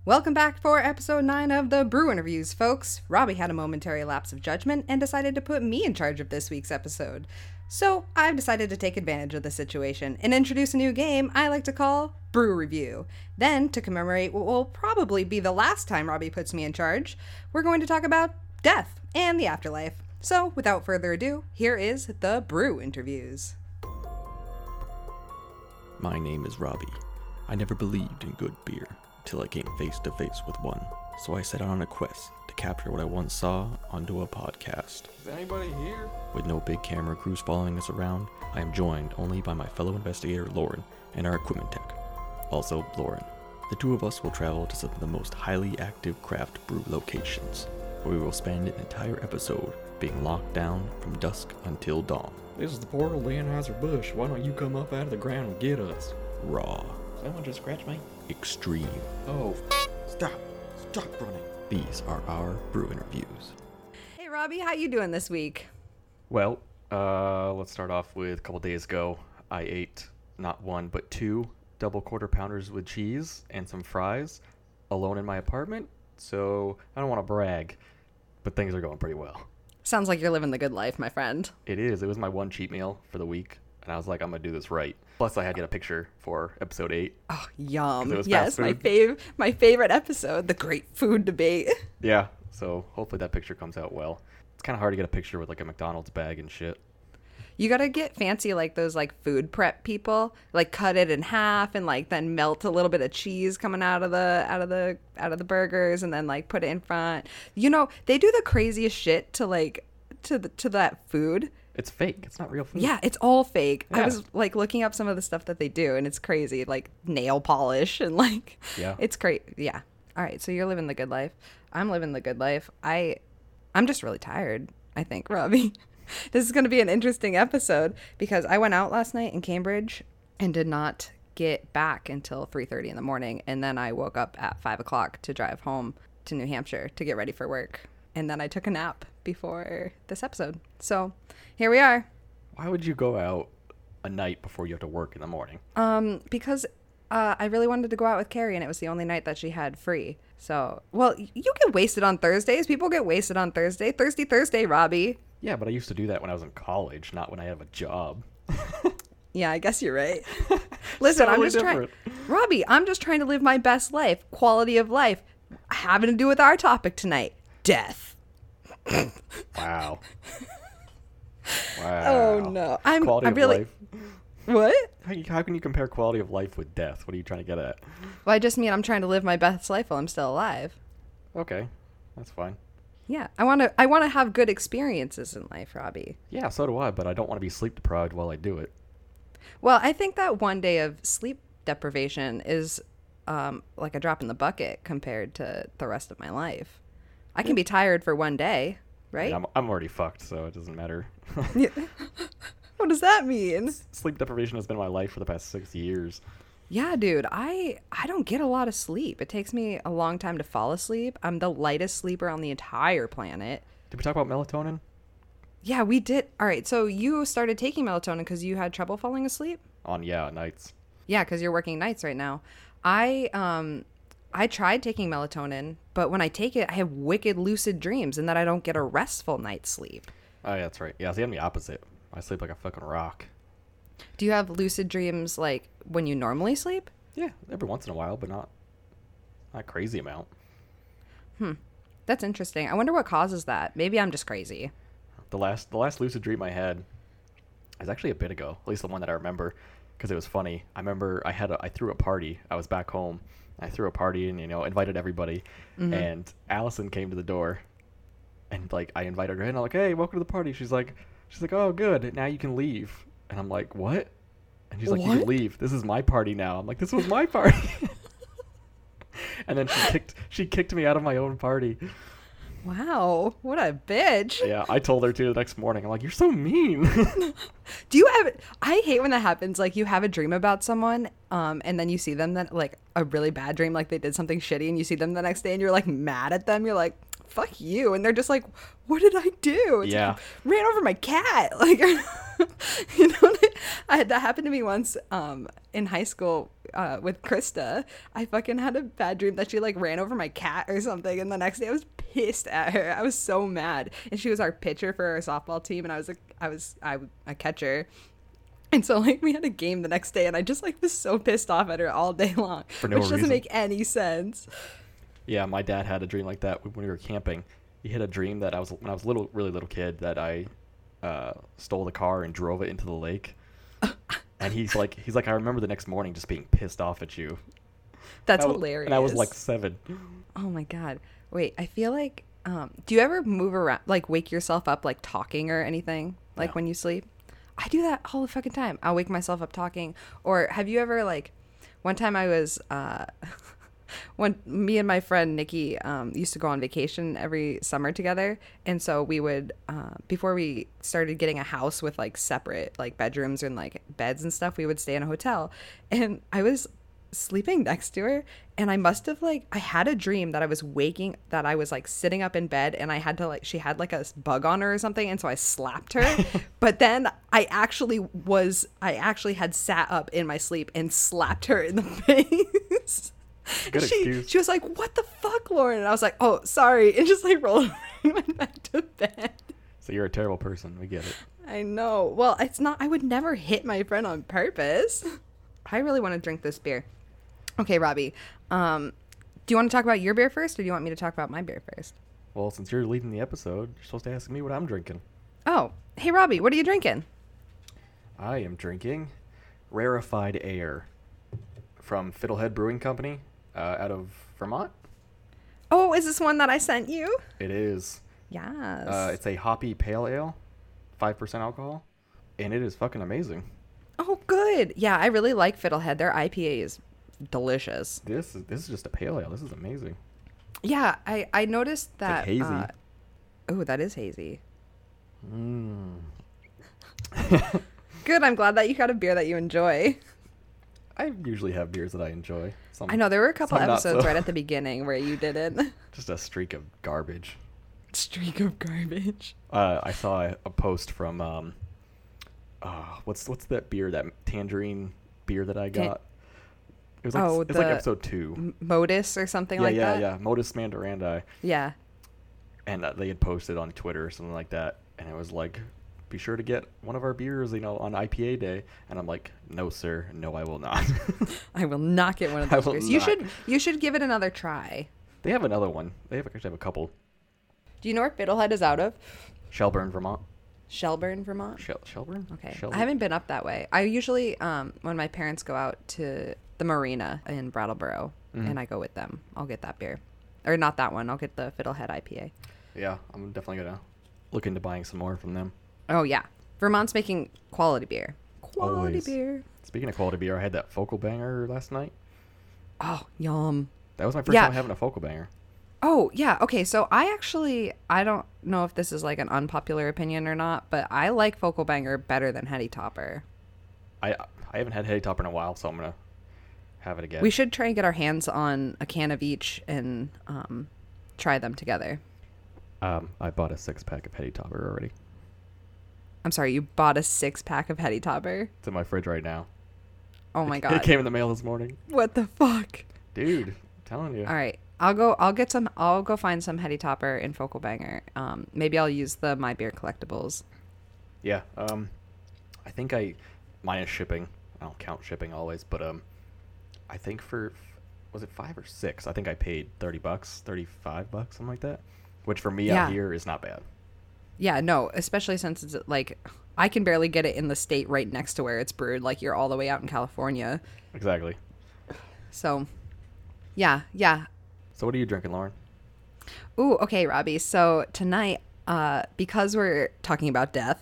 Welcome back for episode 9 of the Brew Interviews, folks. Robbie had a momentary lapse of judgment and decided to put me in charge of this week's episode. So I've decided to take advantage of the situation and introduce a new game I like to call Brew Review. Then, to commemorate what will probably be the last time Robbie puts me in charge, we're going to talk about death and the afterlife. So without further ado, here is the Brew Interviews. My name is Robbie. I never believed in good beer till I came face to face with one. So I set out on a quest to capture what I once saw onto a podcast. Is anybody here? With no big camera crews following us around, I am joined only by my fellow investigator Lauren and our equipment tech, also Lauren. The two of us will travel to some of the most highly active craft brew locations, where we will spend an entire episode being locked down from dusk until dawn. This is the portal to Anheuser-Busch. Why don't you come up out of the ground and get us? Raw. Someone just scratched me? Extreme. Oh, stop running. These are our brew interviews. Hey Robbie, how you doing this week? Well, let's start off with a couple days ago. I ate not one, but 2 double quarter pounders with cheese and some fries alone in my apartment. So I don't want to brag, but things are going pretty well. Sounds like you're living the good life, my friend. It is. It was my one cheat meal for the week, and I was like, I'm going to do this right. Plus, I had to get a picture for episode 8. Oh, yum. It was Yes, fast food. my favorite episode, the great food debate. Yeah, so hopefully that picture comes out well. It's kind of hard to get a picture with like a McDonald's bag and shit. You gotta get fancy like those like food prep people, like cut it in half and like then melt a little bit of cheese coming out of the burgers and then like put it in front. You know, they do the craziest shit to like to that food. It's fake. It's not real food. Yeah, it's all fake. I Yeah. was like looking up some of the stuff that they do and it's crazy, like nail polish and like Yeah. it's great. Yeah. All right, so you're living the good life. I'm living the good life. I'm just really tired, I think, Robbie. This is going to be an interesting episode because I went out last night in Cambridge and did not get back until 3:30 in the morning. And then I woke up at 5 o'clock to drive home to New Hampshire to get ready for work. And then I took a nap before this episode. So here we are. Why would you go out a night before you have to work in the morning? Because I really wanted to go out with Carrie and it was the only night that she had free. So, well, you get wasted on Thursdays. People get wasted on Thursday. Thirsty Thursday, Robbie. Yeah, but I used to do that when I was in college, not when I have a job. Yeah, I guess you're right. Listen, Totally I'm just trying, different. Robbie, I'm just trying to live my best life, quality of life, having to do with our topic tonight, death. Wow. Oh no, Quality I'm of really. life. What? How can you compare quality of life with death? What are you trying to get at? Well, I just mean I'm trying to live my best life while I'm still alive. Okay, that's fine. Yeah, I want to have good experiences in life, Robbie. Yeah, so do I, but I don't want to be sleep deprived while I do it. Well, I think that one day of sleep deprivation is like a drop in the bucket compared to the rest of my life. I can be tired for one day, right? And I'm already fucked, so it doesn't matter. What does that mean? Sleep deprivation has been my life for the past 6 years. Yeah, dude, I don't get a lot of sleep. It takes me a long time to fall asleep. I'm the lightest sleeper on the entire planet. Did we talk about melatonin? Yeah, we did. All right, so you started taking melatonin because you had trouble falling asleep? Nights. Yeah, because you're working nights right now. I tried taking melatonin, but when I take it, I have wicked lucid dreams and that I don't get a restful night's sleep. Oh, yeah, that's right. Yeah, see, I'm the opposite. I sleep like a fucking rock. Do you have lucid dreams like when you normally sleep? Yeah, every once in a while, but not a crazy amount. That's interesting. I wonder what causes that. Maybe I'm just crazy. The last lucid dream I had is actually a bit ago, at least the one that I remember, because it was funny. I remember I threw a party. I was back home. I threw a party and invited everybody, and Allison came to the door, and like I invited her in. I'm like, hey, welcome to the party. She's like, oh, good. Now you can leave. And I'm like, what? And she's like, you What? can leave. This is my party now. I'm like, this was my party. And then she kicked me out of my own party. Wow, what a bitch. Yeah, I told her to the next morning. I'm like, you're so mean. Do you have I hate when that happens, like you have a dream about someone and then you see them that like a really bad dream, like they did something shitty and you see them the next day and you're like mad at them. You're like, fuck you. And they're just like, what did I do? It's Yeah. like, ran over my cat. Like, that happened to me once in high school. with Krista, I fucking had a bad dream that she like ran over my cat or something, and the next day I was pissed at her. I was so mad, and she was our pitcher for our softball team, and I was a catcher. And so, like, we had a game the next day, and I just, like, was so pissed off at her all day long. For no which doesn't reason. make any sense. Yeah, my dad had a dream like that when we were camping. He had a dream that when I was a really little kid, that I stole the car and drove it into the lake. And he's like, I remember the next morning just being pissed off at you. That's hilarious. And I was, like, 7. Oh, my God. Wait, I feel like, do you ever move around, like, wake yourself up, like, talking or anything? Like, No. when you sleep? I do that all the fucking time. I'll wake myself up talking. Or have you ever, like, one time I was, when me and my friend Nikki used to go on vacation every summer together. And so we would, before we started getting a house with, like, separate, like, bedrooms and, like, beds and stuff, we would stay in a hotel. And I was sleeping next to her, and I must have, like, I had a dream that I was like sitting up in bed, and I had to, like, she had like a bug on her or something, and so I slapped her. But then I actually had sat up in my sleep and slapped her in the face. Good excuse. She was like, "What the fuck, Lauren?" And I was like, "Oh, sorry," and just, like, rolled over and went back to bed. So you're a terrible person. We get it. I know. Well, it's not, I would never hit my friend on purpose. I really want to drink this beer. Okay, Robbie. Do you want to talk about your beer first, or do you want me to talk about my beer first? Well, since you're leading the episode, you're supposed to ask me what I'm drinking. Oh, hey, Robbie, what are you drinking? I am drinking Rarefied Air from Fiddlehead Brewing Company out of Vermont. Oh, is this one that I sent you? It is. Yes. It's a hoppy pale ale, 5% alcohol, and it is fucking amazing. Oh, good. Yeah, I really like Fiddlehead. Their IPA is delicious. This is just a pale ale. This is amazing. Yeah, I noticed that. It's like hazy. Oh, that is hazy. Mm. Good. I'm glad that you got a beer that you enjoy. I usually have beers that I enjoy. Some, I know there were a couple some not episodes so. right at the beginning where you didn't. Just a streak of garbage. Streak of garbage. I saw a post from what's that beer, that tangerine beer that I got? It was like it's like episode 2. Modus or something like that. Yeah. Modus Mandarandi. Yeah. And they had posted on Twitter or something like that, and it was like, be sure to get one of our beers, on IPA day. And I'm like, no, sir, no, I will not. I will not get one of I those will beers. not. You should give it another try. They have another one. They actually have a couple. Do you know where Fiddlehead is out of? Shelburne, Vermont. Shelburne, Vermont. Shelburne? Okay. Shelburne? I haven't been up that way. I usually, when my parents go out to the marina in Brattleboro, and I go with them, I'll get that beer. Or not that one. I'll get the Fiddlehead IPA. Yeah, I'm definitely going to look into buying some more from them. Oh, yeah. Vermont's making quality beer. Quality Always. beer. Speaking of quality beer, I had that Focal Banger last night. Oh, yum. That was my first Yeah. time having a Focal Banger. Oh, yeah. Okay, so I don't know if this is like an unpopular opinion or not, but I like Focal Banger better than Heady Topper. I haven't had Heady Topper in a while, so I'm going to have it again. We should try and get our hands on a can of each and try them together. I bought a 6-pack of Heady Topper already. I'm sorry, you bought a 6-pack of Heady Topper? It's in my fridge right now. Oh my It god. came in the mail this morning. What the fuck? Dude, I'm telling you. All right. I'll go find some Heady Topper in Focal Banger. Maybe I'll use the My Beer collectibles. Yeah, I think minus shipping. I don't count shipping always, but I think was it 5 or 6? I think I paid $30, $35, something like that. Which for me Yeah. out here is not bad. Yeah, no, especially since it's like I can barely get it in the state right next to where it's brewed. Like you're all the way out in California. Exactly. So, yeah. So what are you drinking, Lauren? Ooh, okay, Robbie. So tonight, because we're talking about death,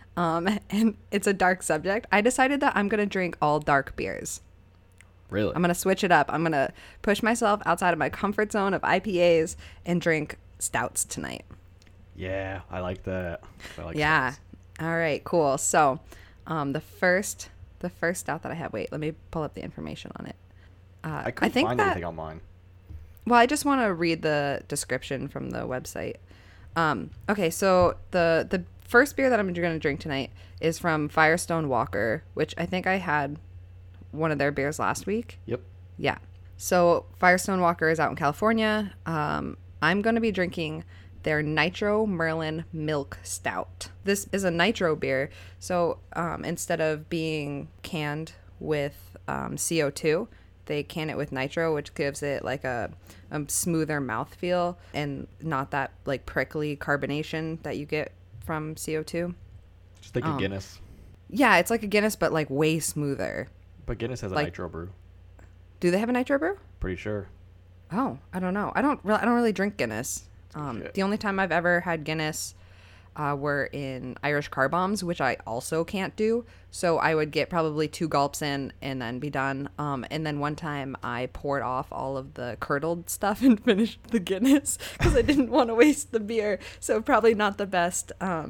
and it's a dark subject, I decided that I'm gonna drink all dark beers. Really? I'm gonna switch it up. I'm gonna push myself outside of my comfort zone of IPAs and drink stouts tonight. Yeah, I like that. I like Yeah. stouts. All right, cool. So, the first stout that I have. Wait, let me pull up the information on it. I couldn't think find that, anything on mine. Well, I just want to read the description from the website. Okay, so the first beer that I'm going to drink tonight is from Firestone Walker, which I think I had one of their beers last week? Yep. Yeah. So Firestone Walker is out in California. I'm going to be drinking their Nitro Merlin Milk Stout. This is a nitro beer. So instead of being canned with CO2, they can it with nitro, which gives it like a smoother mouthfeel and not that like prickly carbonation that you get from CO2. Just like a Guinness. Yeah, it's like a Guinness, but like way smoother. But Guinness has a like- nitro brew. Do they have a nitro brew? Pretty sure. Oh, I don't know. I don't really drink Guinness. The only time I've ever had Guinness were in Irish car bombs, which I also can't do. So I would get probably 2 gulps in and then be done. And then one time I poured off all of the curdled stuff and finished the Guinness because I didn't want to waste the beer. So probably not the best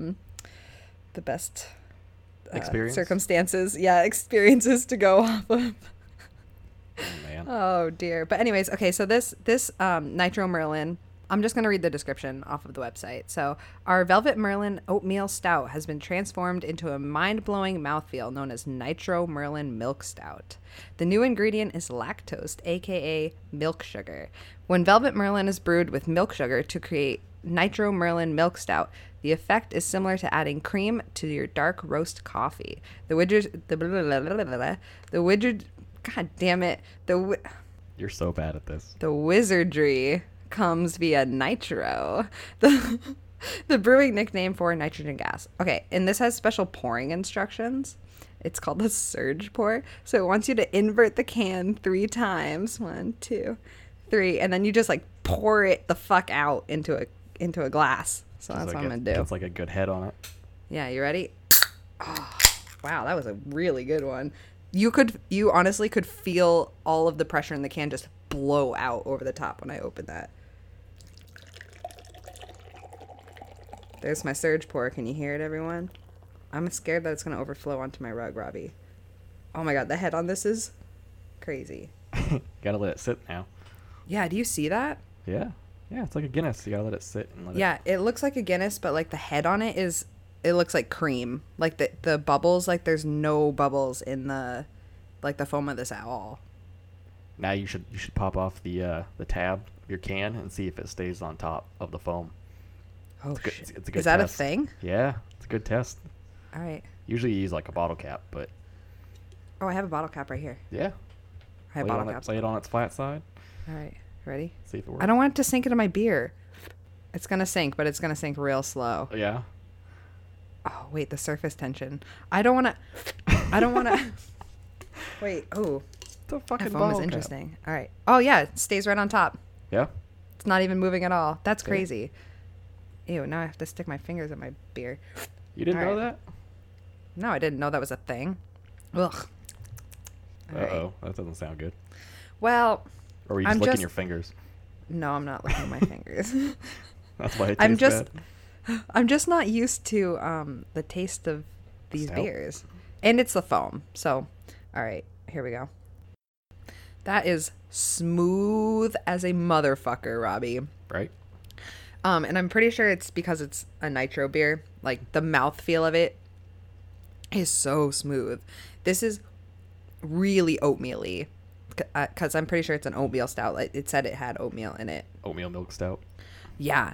Experience? circumstances. Yeah, experiences to go off of. Oh, man. Oh dear. But anyways, okay, so this Nitro Merlin, I'm just going to read the description off of the website. So, our Velvet Merlin Oatmeal Stout has been transformed into a mind-blowing mouthfeel known as Nitro Merlin Milk Stout. The new ingredient is lactose, aka milk sugar. When Velvet Merlin is brewed with milk sugar to create Nitro Merlin Milk Stout, the effect is similar to adding cream to your dark roast coffee. God damn it. You're so bad at this. The wizardry comes via nitro, the brewing nickname for nitrogen gas. Okay, and this has special pouring instructions. It's called the surge pour. So it wants you to invert the can 3 times. 1, 2, 3, and then you just like pour it the fuck out into a glass. So that's what I'm gonna do. It's like a good head on it. Yeah, you ready? Oh, wow, that was a really good one. You honestly could feel all of the pressure in the can just blow out over the top when I opened that. There's my surge pour. Can you hear it, everyone? I'm scared that it's going to overflow onto my rug, Robbie. Oh my god, the head on this is crazy. Gotta let it sit now. Yeah, do you see that? Yeah. Yeah, it's like a Guinness. You gotta let it sit and let Yeah, it looks like a Guinness, but like the head on it looks like cream. Like the bubbles, like there's no bubbles in the foam of this at all. Now you should pop off the tab of your can and see if it stays on top of the foam. Oh It's good- shit. it's a good Is that test. a thing? Yeah, it's a good test. All right. Usually you use like a bottle cap, but Oh, I have a bottle cap right here. yeah. I have Lay it bottle on caps. lay it on its flat side. All right. Ready? See if it works. I don't want it to sink into my beer. It's going to sink, but it's going to sink real slow. Yeah. Oh, wait, the surface tension. I don't want to. Wait, oh. It's a fucking That foam bottle is cap. interesting. All right. Oh, yeah, it stays right on top. Yeah. It's not even moving at all. That's Yeah. crazy. Ew, now I have to stick my fingers in my beer. You didn't All know right. that? No, I didn't know that was a thing. Ugh. All right. Uh-oh. That doesn't sound good. Well, Or were you I'm just licking just- your fingers? no, I'm not licking my fingers. That's why it tastes I'm just bad. I'm just not used to the taste of these Stout. beers. And it's the foam. So, all right, here we go. That is smooth as a motherfucker, Robbie. Right? And I'm pretty sure it's because it's a nitro beer. Like the mouthfeel of it is so smooth. This is really oatmeal-y. Because I'm pretty sure it's an oatmeal stout. Like it said it had oatmeal in it. Oatmeal milk stout. Yeah,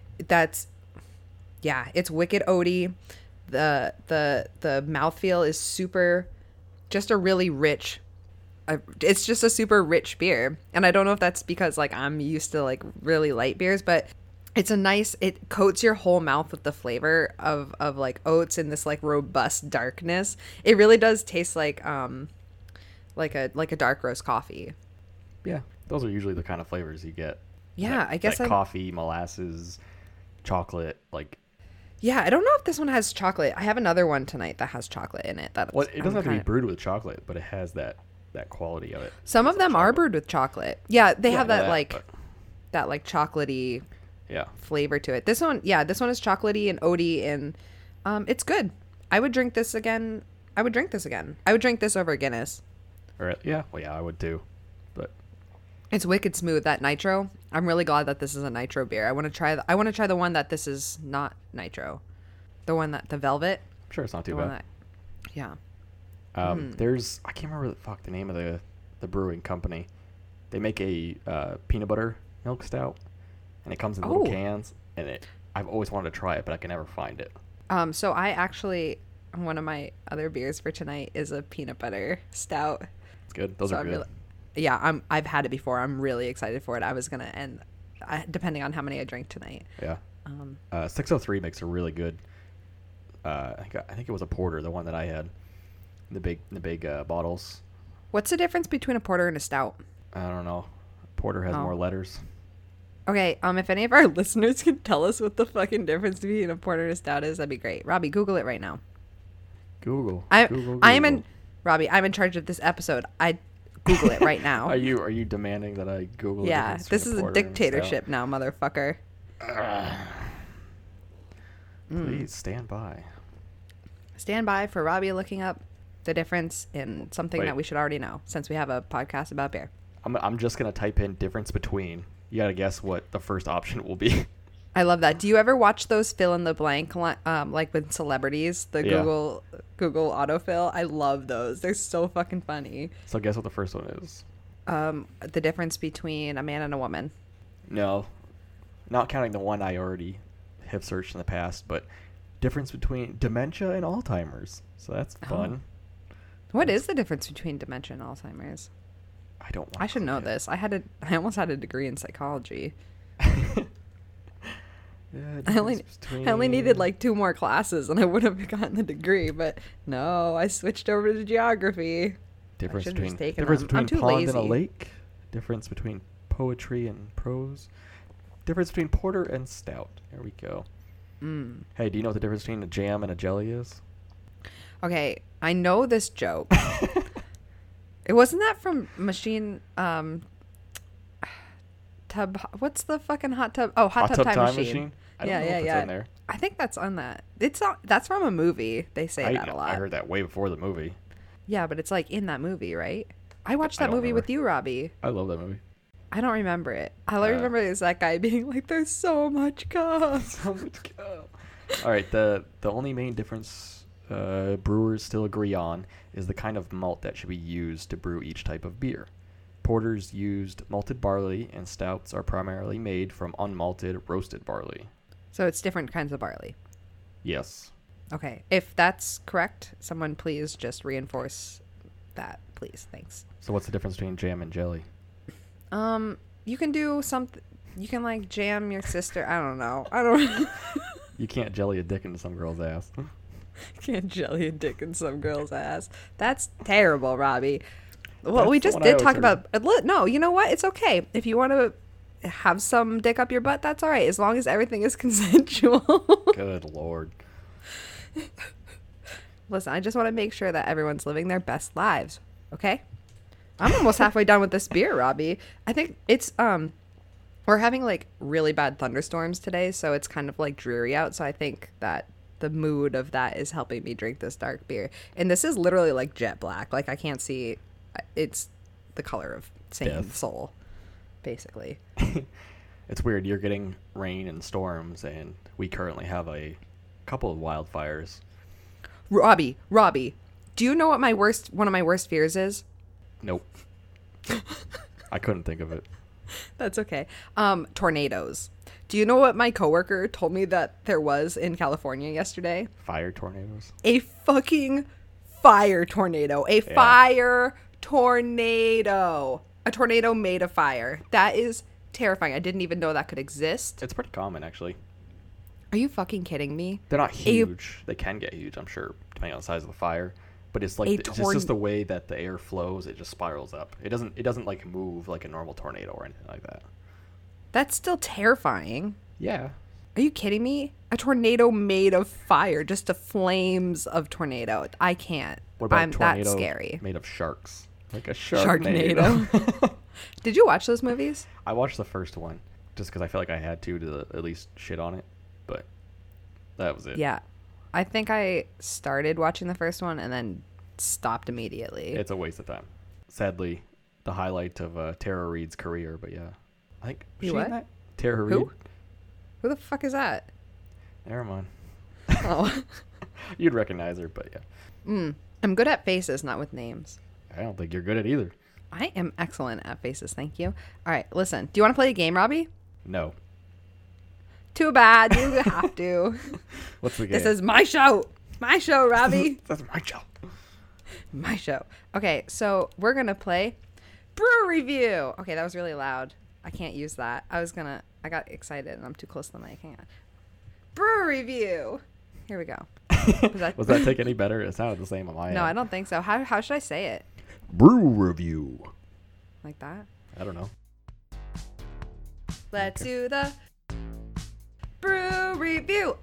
it's wicked oaty. The mouthfeel is super, just a really rich. It's just a super rich beer, and I don't know if that's because like I'm used to like really light beers, but it's a nice. It coats your whole mouth with the flavor of like oats and this like robust darkness. It really does taste like a dark roast coffee. Yeah. Those are usually the kind of flavors you get. Yeah, I guess like coffee, molasses, chocolate, like. Yeah, I don't know if this one has chocolate. I have another one tonight that has chocolate in it. Well, it doesn't have to be brewed with chocolate, but it has that quality of it. Some of them are brewed with chocolate. Yeah, they have I know that like but- that like chocolatey Yeah. flavor to it. This one is chocolatey and oaty and it's good. I would drink this again. I would drink this over Guinness. Or yeah. Well, yeah, I would too. But It's wicked smooth, that nitro. I'm really glad that this is a nitro beer. I want to try the one that this is not nitro. The one that the velvet. I'm sure it's not too The one bad. that, yeah. There's I can't remember the name of the brewing company. They make a peanut butter milk stout, and it comes in little cans. And I've always wanted to try it, but I can never find it. So I actually, one of my other beers for tonight is a peanut butter stout. It's good. Those are good. I've had it before. I'm really excited for it. I was gonna, and depending on how many I drink tonight. Yeah. 603 makes a really good. I think it was a porter, the one that I had, the big bottles. What's the difference between a porter and a stout? I don't know. Porter has more letters. Okay, if any of our listeners can tell us what the fucking difference between a porter and a stout is, that'd be great. Robbie, Google it right now. Google. Robbie, I'm in charge of this episode. I Google it right now. Are you demanding that I Google? Yeah, this is a dictatorship now, motherfucker. Please stand by. Stand by for Robbie looking up the difference in something that we should already know, since we have a podcast about beer. I'm just gonna type in difference between. You gotta guess what the first option will be. I love that. Do you ever watch those fill in the blank, like with celebrities, Google autofill? I love those. They're so fucking funny. So guess what the first one is? The difference between a man and a woman. No, not counting the one I already have searched in the past, but difference between dementia and Alzheimer's. So that's fun. What is the difference between dementia and Alzheimer's? I should know this. I almost had a degree in psychology. I only needed like 2 more classes and I would have gotten the degree, but no, I switched over to geography. Difference between I'm too pond lazy. and a lake. Difference between poetry and prose. Difference between porter and stout. There we go. Hey, do you know what the difference between a jam and a jelly is? Okay, I know this joke. It wasn't that from Machine Tub. What's the fucking hot tub? Oh, Hot Tub Time Machine. I don't know if it's in there. I think that's on that. That's from a movie. They say that a lot. I heard that way before the movie. Yeah, but it's like in that movie, right? I watched that movie with you, Robbie. I love that movie. I don't remember it. All I remember is that guy being like, "There's so much cum." So much cum. All right, the only main difference brewers still agree on is the kind of malt that should be used to brew each type of beer. Porters used malted barley, and stouts are primarily made from unmalted roasted barley. So it's different kinds of barley. Yes. Okay. If that's correct, someone please just reinforce that, please. Thanks. So what's the difference between jam and jelly? You can do something. You can like jam your sister. I don't know. You can't jelly a dick into some girl's ass. Can't jelly a dick in some girl's ass. That's terrible, Robbie. Well, That's we the just one I did always talk heard. about. No, you know what? It's okay if you want to have some dick up your butt. That's all right, as long as everything is consensual. Good Lord. Listen, I just want to make sure that everyone's living their best lives. Okay. I'm almost halfway done with this beer, Robbie. I think it's we're having like really bad thunderstorms today, so it's kind of like dreary out. So I think that the mood of that is helping me drink this dark beer. And this is literally like jet black. Like I can't see. It's the color of sane Death. soul, basically. It's weird. You're getting rain and storms, and we currently have a couple of wildfires. Robbie, do you know what one of my worst fears is? Nope. I couldn't think of it. That's okay. Tornadoes. Do you know what my coworker told me that there was in California yesterday? Fire tornadoes. A fucking fire tornado. Fire tornado. A tornado made of fire. That is terrifying. I didn't even know that could exist. It's pretty common, actually. Are you fucking kidding me? They're not huge. They can get huge, I'm sure, depending on the size of the fire. But it's like it's just the way that the air flows. It just spirals up. It doesn't like move like a normal tornado or anything like that. That's still terrifying. Yeah. Are you kidding me? A tornado made of fire, just the flames of tornado. I can't. What about a tornado that's scary. made of sharks? Like a Sharknado. Did you watch those movies? I watched the first one just because I felt like I had to at least shit on it, but that was it. Yeah. I think I started watching the first one and then stopped immediately. It's a waste of time. Sadly, the highlight of Tara Reid's career, but yeah. I think was she in that? Tara Reid? Who the fuck is that? Never mind. Oh. You'd recognize her, but yeah. I'm good at faces, not with names. I don't think you're good at either. I am excellent at faces, thank you. All right, listen. Do you want to play a game, Robbie? No. Too bad. You have to. What's the game? This is my show. My show, Robbie. That's my show. My show. Okay, so we're going to play Brew Review. Okay, that was really loud. I can't use that. I got excited and I'm too close to the mic. Hang on. Brew Review. Here we go. Was that take any better? It sounded the same on my end. No, I don't think so. How should I say it? Brew Review. Like that? I don't know. Let's do the Brew Review.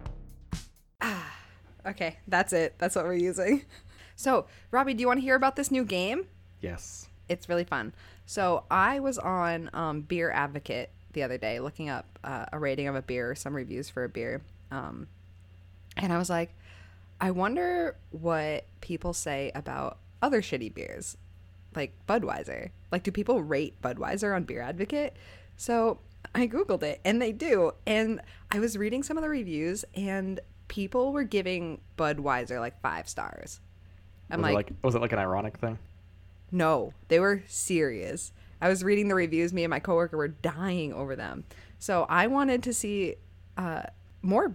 Okay, that's it. That's what we're using. So, Robbie, do you want to hear about this new game? Yes. It's really fun. So, I was on Beer Advocate the other day looking up a rating of a beer, some reviews for a beer. And I was like, I wonder what people say about other shitty beers, like Budweiser. Like, do people rate Budweiser on Beer Advocate? So, I Googled it, and they do. And I was reading some of the reviews, and people were giving Budweiser like 5 stars. Was it like an ironic thing? No, they were serious. I was reading the reviews. Me and my coworker were dying over them. So I wanted to see more.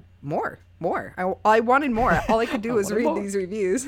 I wanted more. All I could do was read these reviews.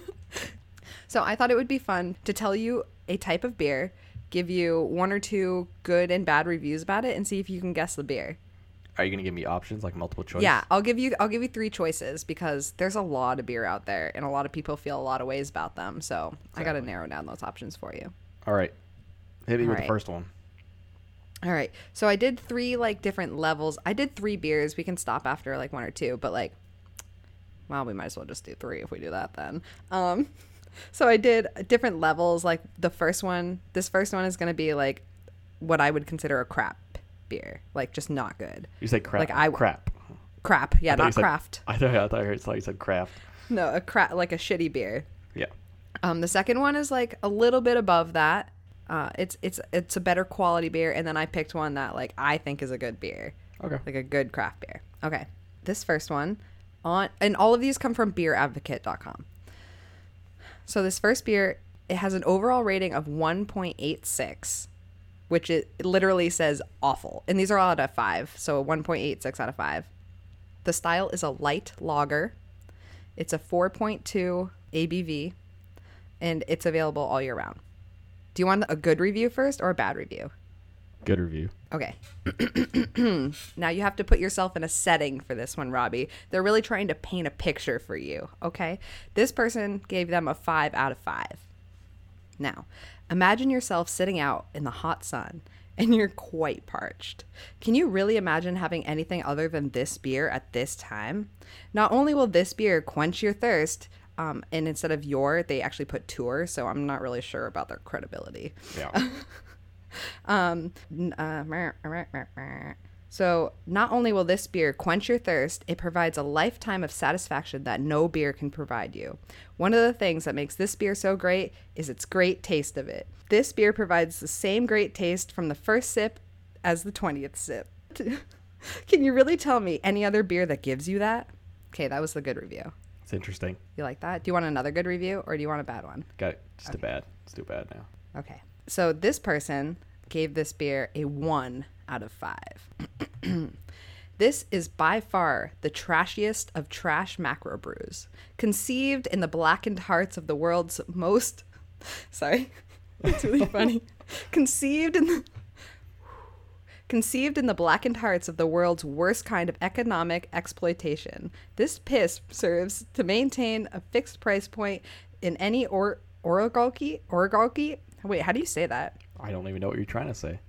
So I thought it would be fun to tell you a type of beer, give you 1 or 2 good and bad reviews about it, and see if you can guess the beer. Are you gonna give me options, like multiple choice? Yeah, I'll give you 3 choices because there's a lot of beer out there and a lot of people feel a lot of ways about them. So exactly. I got to narrow down those options for you. All right, hit me with the first one. All right, so I did 3 like different levels. I did 3 beers. We can stop after like 1 or 2, but like, well, we might as well just do 3 if we do that then. So I did different levels. Like this first one is gonna be like what I would consider a crap beer, like just not good. You say crap? Like crap, yeah, not craft. I thought you said craft. No, a crap, like a shitty beer. Yeah. The second one is like a little bit above that. It's a better quality beer, and then I picked one that like I think is a good beer. Okay. Like a good craft beer. Okay. This first one and all of these come from beeradvocate.com. So this first beer, it has an overall rating of 1.86. which it literally says awful. And these are all out of 5, so a 1.86 out of 5. The style is a light lager. It's a 4.2 ABV, and it's available all year round. Do you want a good review first or a bad review? Good review. Okay. Now you have to put yourself in a setting for this one, Robbie. They're really trying to paint a picture for you, okay? This person gave them a 5 out of 5. Now, imagine yourself sitting out in the hot sun and you're quite parched. Can you really imagine having anything other than this beer at this time? Not only will this beer quench your thirst, and instead of they actually put tour, so I'm not really sure about their credibility. Yeah. So not only will this beer quench your thirst, it provides a lifetime of satisfaction that no beer can provide you. One of the things that makes this beer so great is its great taste of it. This beer provides the same great taste from the first sip as the 20th sip. Can you really tell me any other beer that gives you that? Okay, that was the good review. It's interesting. You like that? Do you want another good review or do you want a bad one? Got it. Just a bad. Let's do bad now. Okay. So this person gave this beer a 1 out of 5. This is by far the trashiest of trash macro brews. Conceived in the blackened hearts of the world's most... Sorry. It's really funny. Conceived in the blackened hearts of the world's worst kind of economic exploitation. This piss serves to maintain a fixed price point in any oligarchy? Wait, how do you say that? I don't even know what you're trying to say.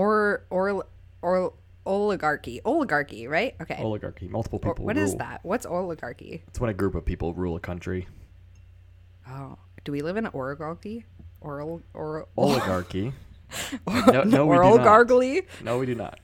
Oligarchy, right? Okay. Oligarchy. Multiple people What rule. is that? What's oligarchy? It's when a group of people rule a country. Oh, do we live in an oligarchy? Oligarchy. No, we do not. No, we do not.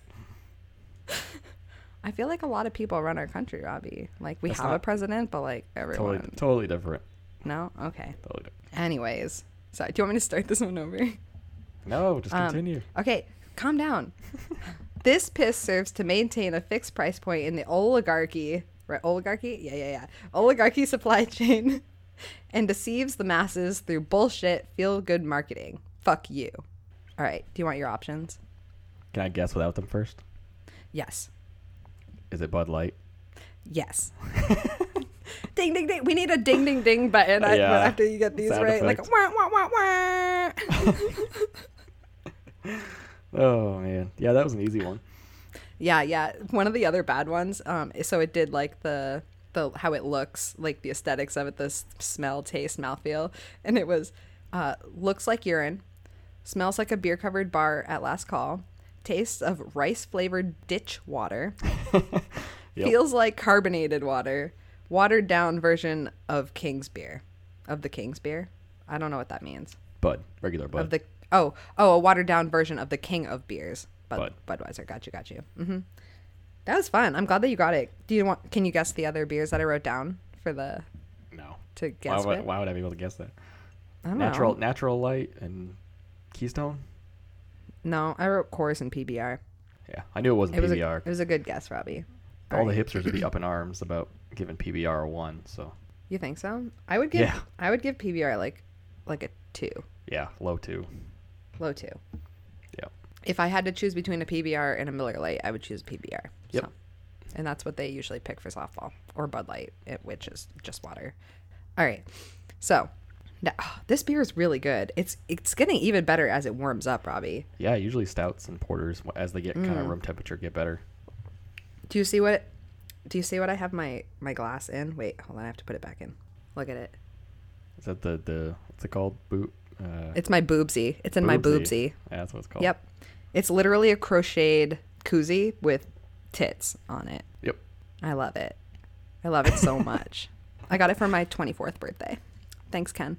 I feel like a lot of people run our country, Robbie. Like we have a president, but like everyone. Totally different. No? Okay. Totally different. Anyways. Sorry, do you want me to start this one over? No, just continue. Okay, calm down. This piss serves to maintain a fixed price point in the oligarchy. Right, oligarchy? Yeah. Oligarchy supply chain and deceives the masses through bullshit feel-good marketing. Fuck you. All right, do you want your options? Can I guess without them first? Yes. Is it Bud Light? Yes. Ding, ding, ding. We need a ding, ding, ding button Yeah. after you get these Sound right. effect. Like, wah, wah, wah, wah. Oh, man. Yeah, that was an easy one. Yeah. One of the other bad ones, so it did like the how it looks, like the aesthetics of it, the smell, taste, mouthfeel. And it was, looks like urine, smells like a beer-covered bar at last call, tastes of rice-flavored ditch water, Yep. feels like carbonated water, watered down version of King's beer. Of the King's beer? I don't know what that means. Bud. Regular Bud. Of the a watered down version of the King of beers. Bud. Budweiser. Got you. Mm-hmm. That was fun. I'm glad that you got it. Can you guess the other beers that I wrote down for No. to guess Why with? would I be able to guess that? I don't know. Natural Light and Keystone? No, I wrote Coors and PBR. Yeah. I knew it wasn't It was PBR. it was a good guess, Robbie. All the Alright. hipsters would be up in arms about giving PBR a 1, so You think so? I would give PBR like a 2, yeah, low 2. low 2. Yeah. If I had to choose between a PBR and a Miller Lite, I would choose PBR. Yep. So. And that's what they usually pick for softball, or Bud Light, which is just water. All right. So this beer is really good. It's getting even better as it warms up, Robbie. Yeah, usually stouts and porters as they get kind of room temperature get better. Do you see what I have my glass in? Wait, hold on. I have to put it back in. Look at it. Is that the what's it called? Boot. It's my boobsy. It's in my boobsy. Yeah, that's what it's called. Yep. It's literally a crocheted koozie with tits on it. Yep. I love it. I love it so much. I got it for my 24th birthday. Thanks, Ken.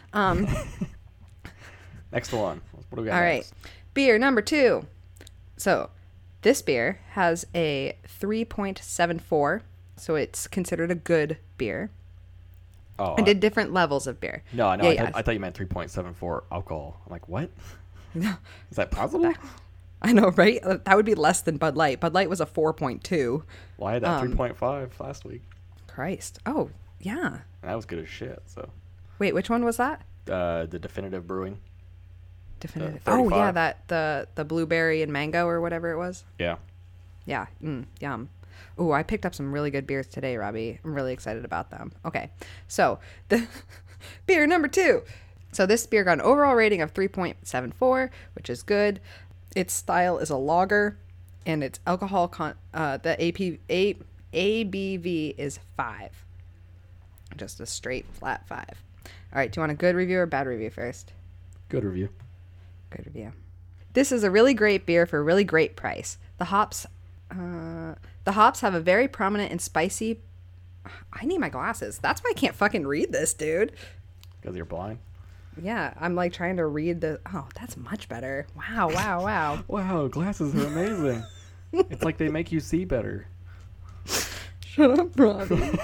Next one. What do we got All right. next? Beer number 2. So this beer has a 3.74. So it's considered a good beer. Oh, I did different levels of beer. no, I know. Yeah, I thought you meant 3.74 alcohol. I'm like, what? Is that possible? I know, right? That would be less than Bud Light. Bud Light was a 4.2. Well, I had that 3.5 last week. Christ. Oh, yeah. And that was good as shit. So, Wait, which one was that? the Definitive Brewing. Definitive. 35. Oh, yeah, that the blueberry and mango or whatever it was. Yeah. Yeah. Yum. Ooh, I picked up some really good beers today, Robbie. I'm really excited about them. Okay. So, the beer number 2. So, this beer got an overall rating of 3.74, which is good. Its style is a lager, and its alcohol the ABV is 5. Just a straight flat 5. All right, do you want a good review or a bad review first? Good review. Good review. This is a really great beer for a really great price. The hops have a very prominent and spicy. I need my glasses. That's why I can't fucking read this, dude. Because you're blind. Yeah, I'm like trying to read the. Oh, that's much better. Wow. Wow, glasses are amazing. It's like they make you see better. Shut up, Robbie.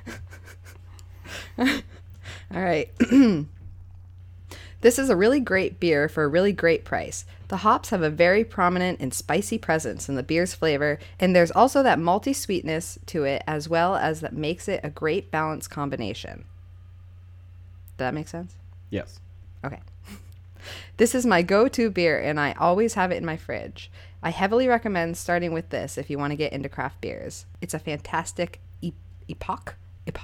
All right. This is a really great beer for a really great price. The hops have a very prominent and spicy presence in the beer's flavor, and there's also that malty sweetness to it as well as that makes it a great balanced combination. Does that make sense? Yes. Okay. This is my go-to beer, and I always have it in my fridge. I heavily recommend starting with this if you want to get into craft beers. It's a fantastic epoch.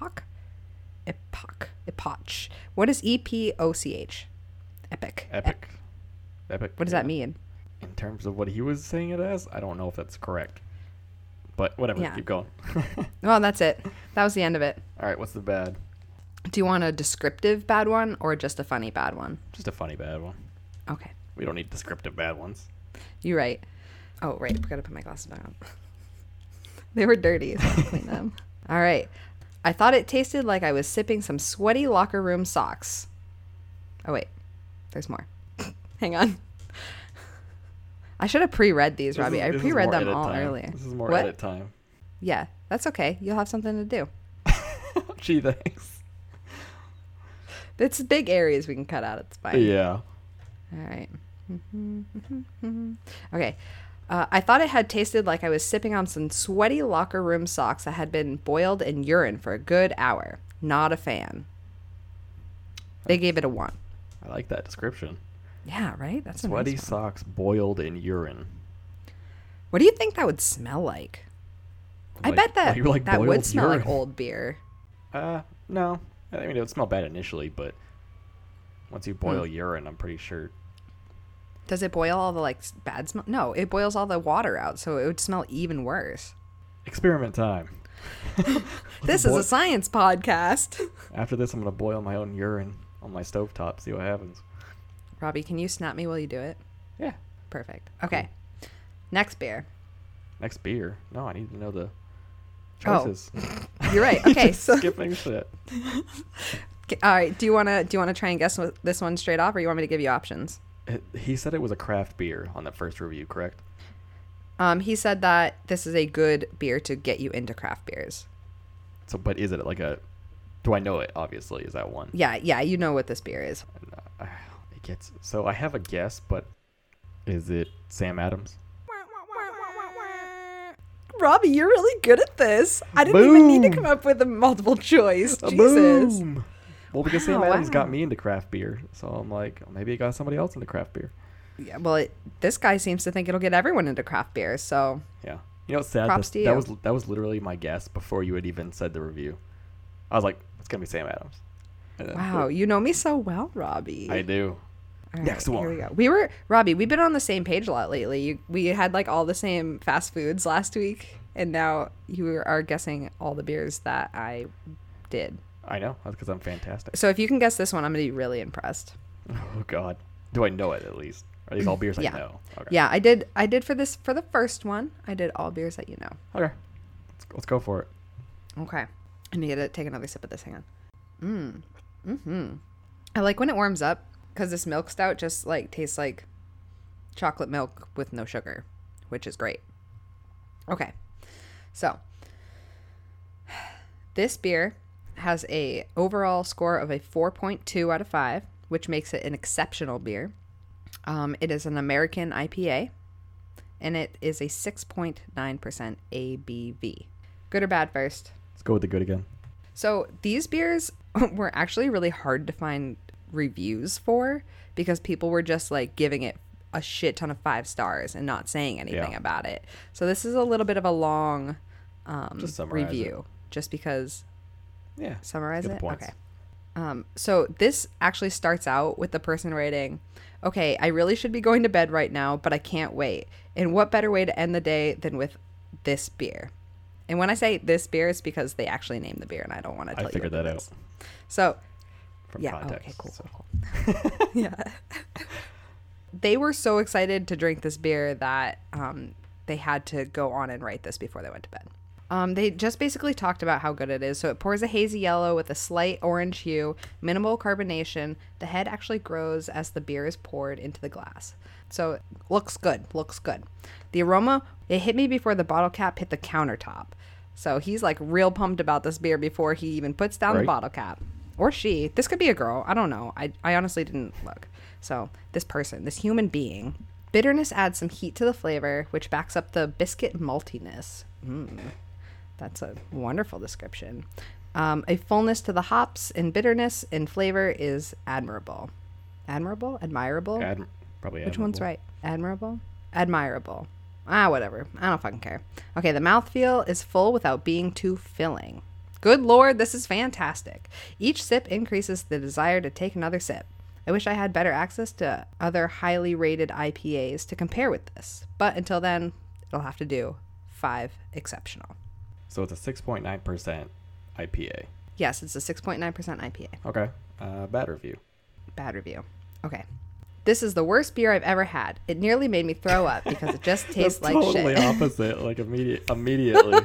What is EPOCH? Epic. Epic. What does that mean? In terms of what he was saying it as, I don't know if that's correct. But whatever, Yeah. keep going. Well, that's it. That was the end of it. All right, what's the bad? Do you want a descriptive bad one or just a funny bad one? Just a funny bad one. Okay. We don't need descriptive bad ones. You're right. Oh, right. I forgot to put my glasses back on. They were dirty, so I cleaned them. All right. I thought it tasted like I was sipping some sweaty locker room socks. Oh, wait. There's more. Hang on. I should have pre-read these, Robbie. I This is pre-read more them edit all time. earlier. This is more What? edit time. Yeah, that's okay. You'll have something to do. Gee, thanks. It's big areas we can cut out. It's fine. Yeah. All right. Okay. I thought it had tasted like I was sipping on some sweaty locker room socks that had been boiled in urine for a good hour. Not a fan. They gave it a 1. I like that description. Yeah, right? That's a Sweaty nice one. socks boiled in urine. What do you think that would smell like? I Like- bet that like that would boiled smell like urine. old beer. No. I mean, it would smell bad initially, but once you boil urine, I'm pretty sure. Does it boil all the like bad smell? No, it boils all the water out, so it would smell even worse. Experiment time. This is a science podcast. After this, I'm going to boil my own urine on my stovetop, see what happens. Robbie, can you snap me while you do it? Yeah. Perfect. Okay. Next beer. Next beer. No, I need to know the Oh. choices. You're right. Okay, so Skipping shit. all right. Do you wanna try and guess this one straight off, or you want me to give you options? He said it was a craft beer on that first review, correct? He said that this is a good beer to get you into craft beers. So, but is it like a? Do I know it? Obviously, is that one? Yeah, you know what this beer is. It gets. So I have a guess, but is it Sam Adams? Robbie, you're really good at this. I didn't even need to Boom. come up with a multiple choice. Jesus. Boom. Well, because Sam Wow, Adams wow. got me into craft beer, so I'm like, maybe it got somebody else into craft beer. Yeah, well, this guy seems to think it'll get everyone into craft beer. So Yeah. You know what's sad? Props to That you. was literally my guess before you had even said the review. I was like, it's gonna be Sam Adams. And then, wow, you know me so well, Robbie. I do. All Next Here one. we go. Robbie. We've been on the same page a lot lately. We had like all the same fast foods last week, and now you are guessing all the beers that I did. I know. That's because I'm fantastic. So if you can guess this one, I'm gonna be really impressed. Oh God. Do I know it at least? Are these all beers Yeah. I know? Okay. Yeah, I did for the first one. I did all beers that you know. Okay. Let's go for it. Okay. I need to take another sip of this. Hang on. I like when it warms up because this milk stout just like tastes like chocolate milk with no sugar, which is great. Okay. So this beer has a overall score of a 4.2 out of 5, which makes it an exceptional beer. It is an American IPA, and it is a 6.9% ABV. Good or bad first? Let's go with the good again. So these beers were actually really hard to find reviews for because people were just like giving it a shit ton of 5 stars and not saying anything Yeah. about it. So this is a little bit of a long Just summarize review just because Yeah. summarize Get the it. points. Okay. So this actually starts out with the person writing, okay, I really should be going to bed right now, but I can't wait. And what better way to end the day than with this beer? And when I say this beer, it's because they actually named the beer, and I don't want to tell you. I figured what that it out is. So, from yeah. context. Okay, cool, so. cool, cool. Yeah. They were so excited to drink this beer that they had to go on and write this before they went to bed. They just basically talked about how good it is. So it pours a hazy yellow with a slight orange hue, minimal carbonation. The head actually grows as the beer is poured into the glass. So it looks good. The aroma, it hit me before the bottle cap hit the countertop. So he's like real pumped about this beer before he even puts down the Right. bottle cap. Or she. This could be a girl. I don't know. I honestly didn't look. So this person, this human being. Bitterness adds some heat to the flavor, which backs up the biscuit maltiness. That's a wonderful description. A fullness to the hops and bitterness and flavor is admirable. Admirable? Admirable? Probably Which one's admirable. right? Admirable? Admirable. Whatever. I don't fucking care. Okay, the mouthfeel is full without being too filling. Good Lord, this is fantastic. Each sip increases the desire to take another sip. I wish I had better access to other highly rated IPAs to compare with this. But until then, it'll have to do 5 exceptional. So it's a 6.9% IPA. Yes, it's a 6.9% IPA. Okay. Bad review. Bad review. Okay. This is the worst beer I've ever had. It nearly made me throw up because it just tastes like totally shit. opposite. Like immediately.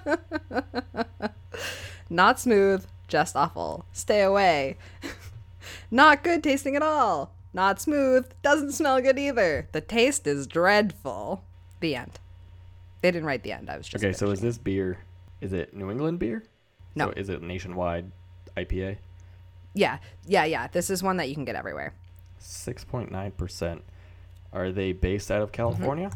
Not smooth, just awful. Stay away. Not good tasting at all. Not smooth, doesn't smell good either. The taste is dreadful. The end. They didn't write the end. I was just Okay, so is finishing. this beer? Is it New England beer? No. So is it nationwide IPA? Yeah. This is one that you can get everywhere. 6.9%. Are they based out of California?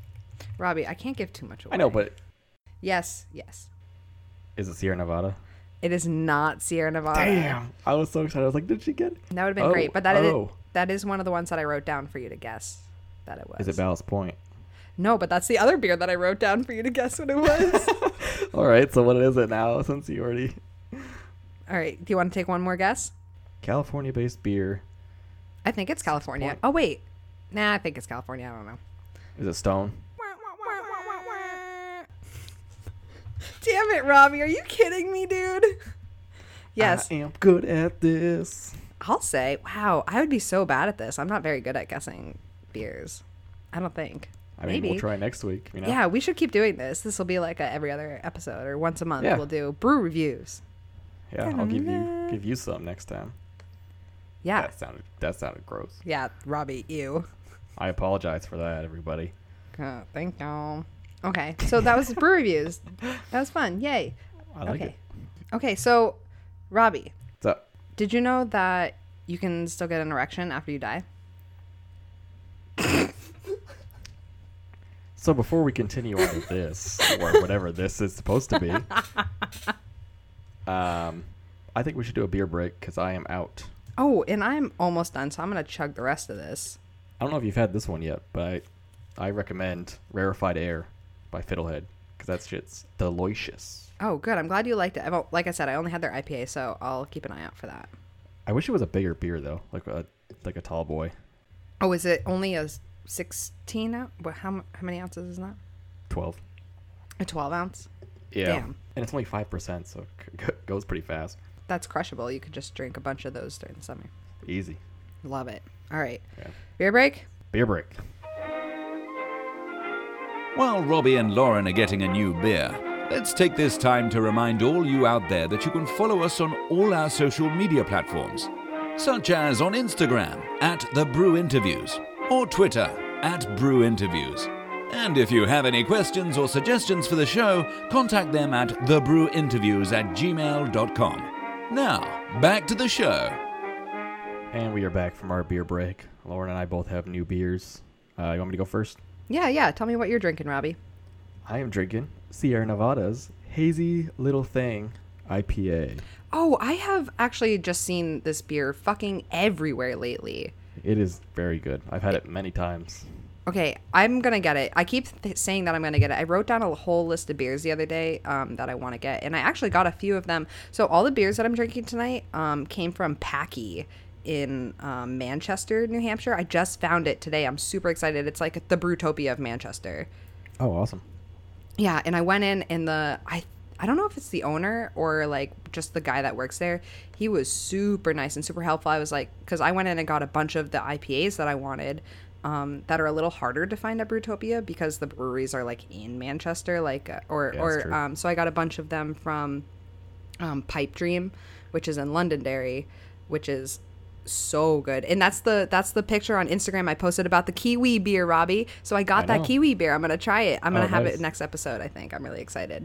Robbie, I can't give too much away. I know, but Yes. is it Sierra Nevada? It is not Sierra Nevada. Damn. I was so excited. I was like, did she get it? That would have been great. But that is one of the ones that I wrote down for you to guess that it was. Is it Ballast Point? No, but that's the other beer that I wrote down for you to guess what it was. All right. So what is it now since you already... All right. Do you want to take one more guess? California-based beer. I think it's California. Oh, wait. Nah, I think it's California. I don't know. Is it Stone? Damn it, Robbie. Are you kidding me, dude? Yes. I am good at this. I'll say, wow, I would be so bad at this. I'm not very good at guessing beers. I don't think. I mean, we'll try next week. You know? Yeah, we should keep doing this. This will be like every other episode or once a month. Yeah. We'll do brew reviews. Yeah, I'll give you some next time. Yeah. That sounded gross. Yeah, Robbie, ew. I apologize for that, everybody. Thank you. Okay, so that was brew reviews. That was fun. Yay. I like it. Okay, so Robbie, What's up? did you know that you can still get an erection after you die? So before we continue on with this, or whatever this is supposed to be, I think we should do a beer break because I am out. Oh, and I'm almost done, so I'm going to chug the rest of this. I don't know if you've had this one yet, but I recommend Rarefied Air by Fiddlehead because that shit's delicious. Oh, good. I'm glad you liked it. Like I said, I only had their IPA, so I'll keep an eye out for that. I wish it was a bigger beer though, like a tall boy. Oh, is it only a 16 ounce? What, how many ounces is that? 12. A 12 ounce? Yeah. Damn. And it's only 5%, so it goes pretty fast. That's crushable. You could just drink a bunch of those during the summer. Easy. Love it. All right. Yeah. Beer break? Beer break. While Robbie and Lauren are getting a new beer, let's take this time to remind all you out there that you can follow us on all our social media platforms, such as on Instagram @TheBrewInterviews or Twitter @BrewInterviews. And if you have any questions or suggestions for the show, contact them at thebrewinterviews@gmail.com. Now, back to the show. And we are back from our beer break. Lauren and I both have new beers. You want me to go first? Yeah. Tell me what you're drinking, Robbie. I am drinking Sierra Nevada's Hazy Little Thing IPA. Oh, I have actually just seen this beer fucking everywhere lately. It is very good. I've had it many times. Okay, I'm going to get it. I keep saying that I'm going to get it. I wrote down a whole list of beers the other day that I want to get, and I actually got a few of them. So all the beers that I'm drinking tonight came from Packy in Manchester, New Hampshire. I just found it today. I'm super excited. It's like the Brewtopia of Manchester. Oh, awesome. Yeah, and I went in and I don't know if it's the owner or like just the guy that works there. He was super nice and super helpful. I was like, because I went in and got a bunch of the IPAs that I wanted that are a little harder to find at Brewtopia because the breweries are like in Manchester, so I got a bunch of them from Pipe Dream, which is in Londonderry, which is so good. And that's the picture on Instagram I posted about the kiwi beer, Robbie. So I got that kiwi beer. I'm gonna try it. I'm gonna have it next episode, I think. I'm really excited.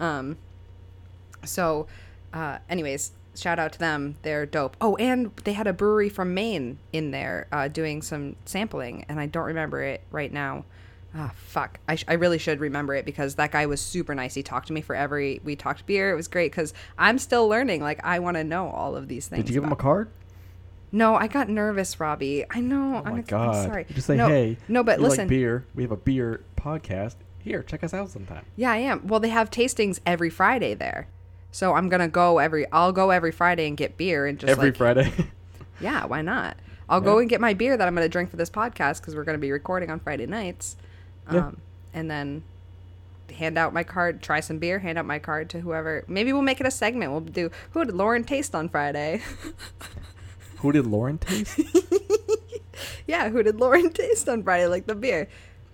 Anyways, shout out to them. They're dope. Oh, and they had a brewery from Maine in there doing some sampling, and I don't remember it right now. Ah, fuck. I really should remember it because that guy was super nice. He talked to me we talked beer. It was great because I'm still learning. Like, I want to know all of these things. Did you give him a card? No, I got nervous, Robbie. I know. Oh my God. I'm sorry. Just say, hey, no, but you listen. like beer. We have a beer podcast. Here, check us out sometime. Yeah, I am. Well, they have tastings every Friday there. So I'll go every Friday and get beer and just every Friday. Yeah, why not? I'll go and get my beer that I'm going to drink for this podcast because we're going to be recording on Friday nights. And then hand out my card, try some beer, hand out my card to whoever. Maybe we'll make it a segment. We'll do, who did Lauren taste on Friday? Who did Lauren taste? Yeah, who did Lauren taste on Friday? Like the beer.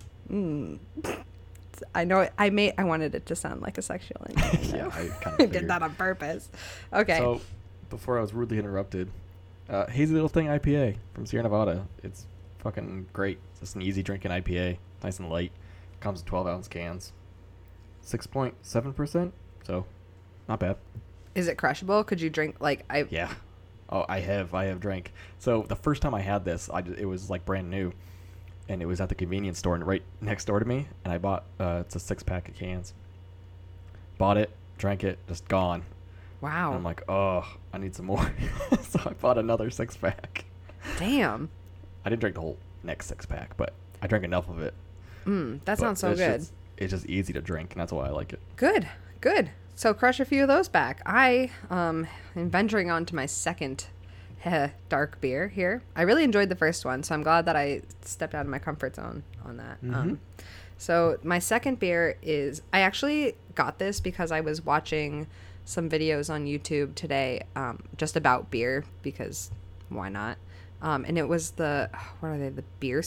I know I wanted it to sound like a sexual innuendo. Yeah, I kind I of did that on purpose. Okay. So, before I was rudely interrupted, Hazy Little Thing IPA from Sierra Nevada. It's fucking great. It's just an easy drinking IPA. Nice and light. Comes in 12-ounce cans. 6.7%. So, not bad. Is it crushable? Could you drink Yeah. Oh, I have drank. So the first time I had this, it was like brand new, and it was at the convenience store and right next door to me. And I bought it's a 6-pack of cans. Bought it, drank it, just gone. Wow. And I'm like, oh, I need some more. So I bought another 6-pack. Damn. I didn't drink the whole next 6-pack, but I drank enough of it. That sounds so good. It's just easy to drink, and that's why I like it. Good. So crush a few of those back. I am venturing on to my second dark beer here. I really enjoyed the first one, so I'm glad that I stepped out of my comfort zone on that. So my second beer is, I actually got this because I was watching some videos on YouTube today just about beer, because why not? And it was what are they? The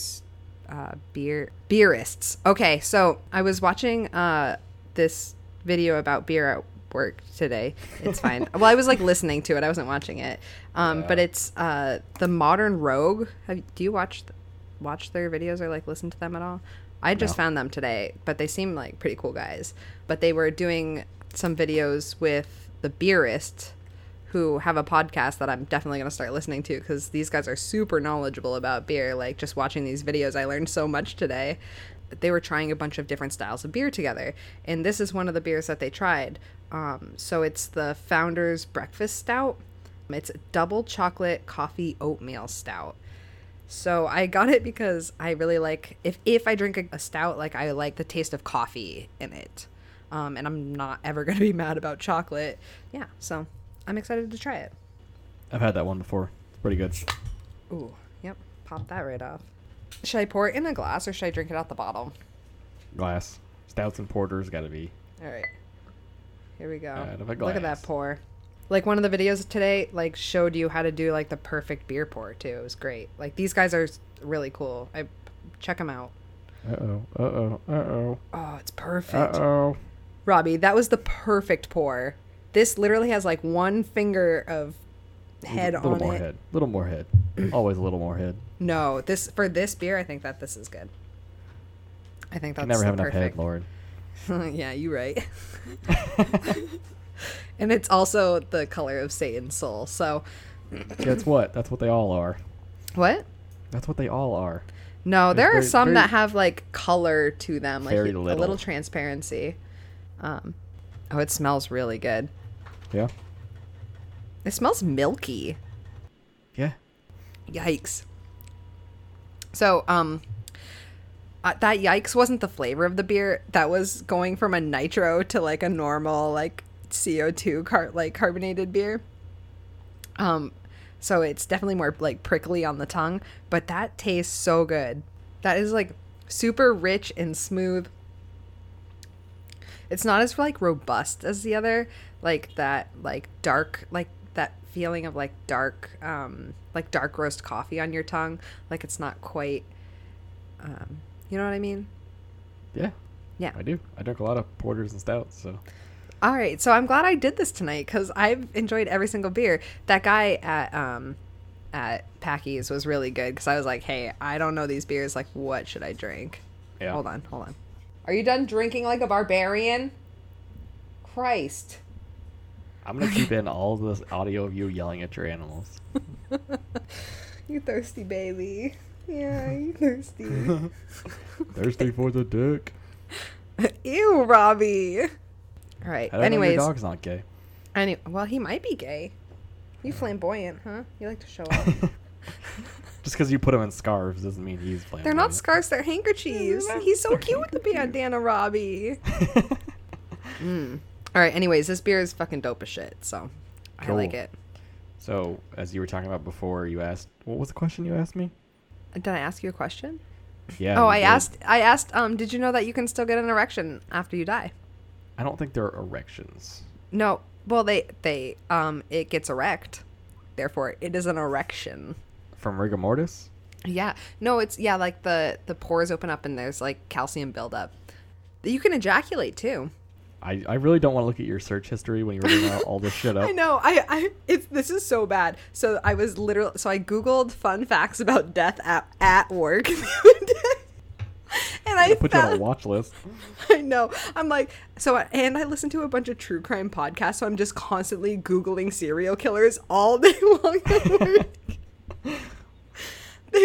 beerists. Okay, so I was watching this video about beer at work today. It's fine. Well, I was like listening to it. I wasn't watching it. But it's the Modern Rogue. Do you watch their videos or like listen to them at all? I just found them today, but they seem like pretty cool guys. But they were doing some videos with the Beerists, who have a podcast that I'm definitely going to start listening to, because these guys are super knowledgeable about beer. Like, just watching these videos, I learned so much today. They were trying a bunch of different styles of beer together, and this is one of the beers that they tried. So it's the Founder's Breakfast Stout. It's a double chocolate coffee oatmeal stout. So I got it because I really like, if I drink a stout, like, I like the taste of coffee in it. And I'm not ever going to be mad about chocolate. Yeah, so I'm excited to try it. I've had that one before. It's pretty good. Ooh, yep. Pop that right off. Should I pour it in a glass or should I drink it out the bottle? Glass. Stouts and porters got to be. All right. Here we go. Out of a Look at glass. that pour. Like, one of the videos today, like, showed you how to do, like, the perfect beer pour, too. It was great. Like, these guys are really cool. Check them out. Uh-oh. Oh, it's perfect. Uh-oh. Robbie, that was the perfect pour. This literally has, like, one finger of head on it. Little more head. Always a little more head. No, for this beer, I think that this is good. I think that's Can never have enough perfect. head, Lauren. Yeah, you're right. And it's also the color of Satan's soul. So, Guess what? That's what they all are. what? That's what they all are. No, there are very- some very- that have like color to them, like Very a little. little transparency. Oh, it smells really good. Yeah? It smells milky. Yeah. Yikes. So, that yikes wasn't the flavor of the beer. That was going from a nitro to like a normal like CO2 carbonated beer. So it's definitely more like prickly on the tongue, but that tastes so good. That is like super rich and smooth. It's not as like robust as the other, like that like dark, like that feeling of like dark roast coffee on your tongue. Like, it's not quite you know what I mean? Yeah. Yeah. I do. I drink a lot of porters and stouts, so. All right, so I'm glad I did this tonight because I've enjoyed every single beer. That guy at Packy's was really good because I was like, hey, I don't know these beers. Like, what should I drink? Yeah. Hold on. Are you done drinking like a barbarian? Christ. I'm going to keep in all this audio of you yelling at your animals. You thirsty baby. Yeah, you thirsty. Thirsty for the dick. Ew, Robbie. All right. I don't know Anyways, your dog's not gay. well, he might be gay. You flamboyant, huh? You like to show off. Just because you put him in scarves doesn't mean he's playing. They're not scarves, they're handkerchiefs. He's so cute with the bandana, Robbie. All right, anyways, this beer is fucking dope as shit, so I Cool. like it. So, as you were talking about before, you asked, what was the question you asked me? Did I ask you a question? Yeah. Oh, you I did. asked, did you know that you can still get an erection after you die? I don't think they're erections. No, well, it gets erect. Therefore, it is an erection. From rigor mortis? Yeah. No, it's, yeah, like the pores open up and there's like calcium buildup. You can ejaculate too. I really don't want to look at your search history when you're reading all this shit up. I know. This is so bad. So I Googled fun facts about death at work the other day. And I Put you on a found, watch list. I know. I'm like, and I listen to a bunch of true crime podcasts, so I'm just constantly Googling serial killers all day long at work.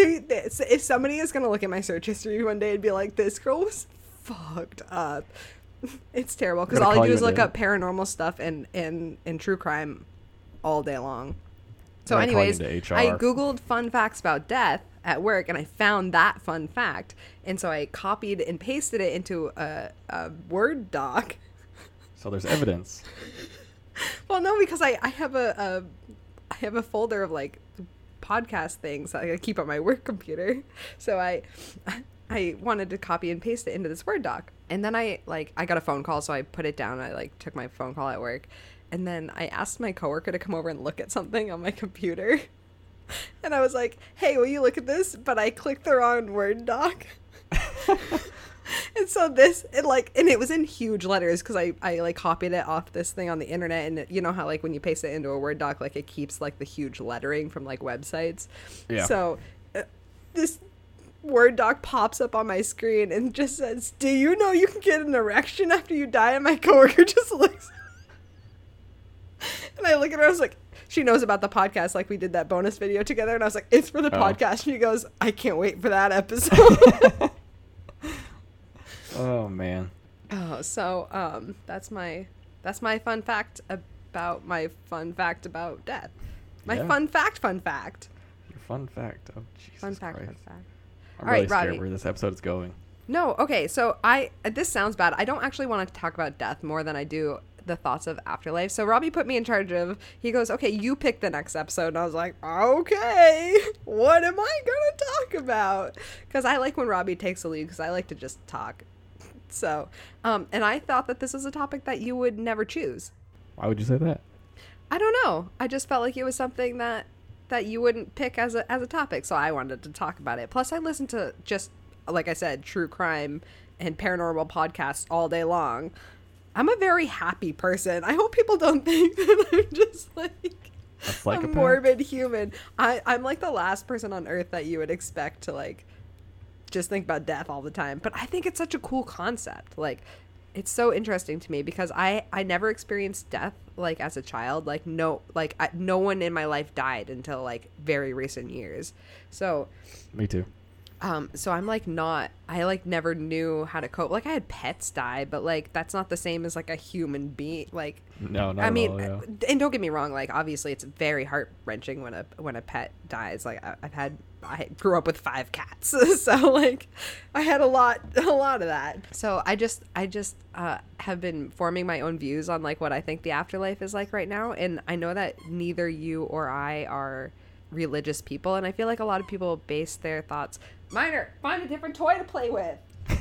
If somebody is going to look at my search history one day and be like, this girl was fucked up. It's terrible because Gonna all I call do you is a look name. up paranormal stuff and true crime all day long. So Gonna call you anyways, into HR. I Googled fun facts about death at work and I found that fun fact. And so I copied and pasted it into a Word doc. So there's evidence. Well, no, because I have I have a folder of like podcast things that I keep on my work computer. So I wanted to copy and paste it into this Word doc. And then I got a phone call, so I put it down. I like took my phone call at work. And then I asked my coworker to come over and look at something on my computer. And I was like, "Hey, will you look at this?" But I clicked the wrong Word doc. And so it was in huge letters because I like copied it off this thing on the internet, and you know how like when you paste it into a Word doc, like it keeps like the huge lettering from like websites. Yeah. So this Word doc pops up on my screen and just says, "Do you know you can get an erection after you die?" And my coworker just looks, and I look at her. I was like, she knows about the podcast, like we did that bonus video together, and I was like, "It's for the podcast." And she goes, "I can't wait for that episode." Oh man. Oh, so that's my fun fact about death. My Yeah. fun fact. Your fun fact. Oh Jesus Fun fact. Christ. Fun fact. I'm All really right, scared Robbie. where this episode is going. No, okay. So this sounds bad. I don't actually want to talk about death more than I do the thoughts of afterlife. So Robbie put me in charge of. He goes, "Okay, you pick the next episode," and I was like, "Okay, what am I gonna talk about?" Because I like when Robbie takes the lead because I like to just talk. So, and I thought that this was a topic that you would never choose. Why would you say that? I don't know. I just felt like it was something that you wouldn't pick as a topic, so I wanted to talk about it. Plus, I listen to just, like I said, true crime and paranormal podcasts all day long. I'm a very happy person. I hope people don't think that I'm just like A a psychopath? morbid human. I'm like the last person on earth that you would expect to like just think about death all the time. But I think it's such a cool concept. Like, it's so interesting to me because I never experienced death like as a child. Like no one in my life died until like very recent years. So Me too. so I'm like I like never knew how to cope. Like I had pets die, but like that's not the same as like a human being. Like No, not I mean, at all, yeah. and don't get me wrong. Like obviously, it's very heart wrenching when a pet dies. Like I grew up with 5 cats, so like I had a lot of that. So I just have been forming my own views on like what I think the afterlife is like right now, and I know that neither you or I are religious people, and I feel like a lot of people base their thoughts. Minor, find a different toy to play with.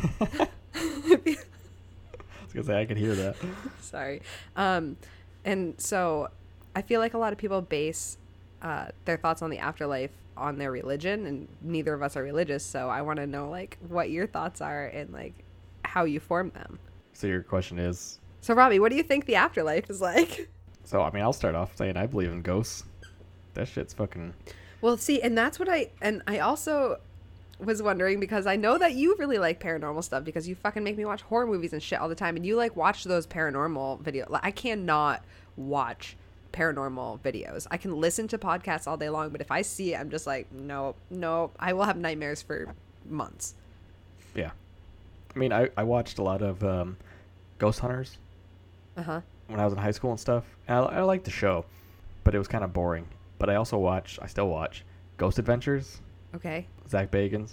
I was gonna say I could hear that. Sorry. And so I feel like a lot of people base their thoughts on the afterlife on their religion, and neither of us are religious, so I want to know like what your thoughts are and like how you form them. So your question is, So Robbie, what do you think the afterlife is like? so I mean, I'll start off saying I believe in ghosts. That shit's fucking. Well, see, and that's what I also was wondering, because I know that you really like paranormal stuff because you fucking make me watch horror movies and shit all the time, and you like watch those paranormal videos. Like, I cannot watch paranormal videos. I can listen to podcasts all day long, but if I see it, I'm just like, no, I will have nightmares for months. Yeah. I mean, I watched a lot of Ghost Hunters Uh-huh. when I was in high school and stuff. And I liked the show, but it was kind of boring. But I still watch Ghost Adventures. Okay. Zach Bagans.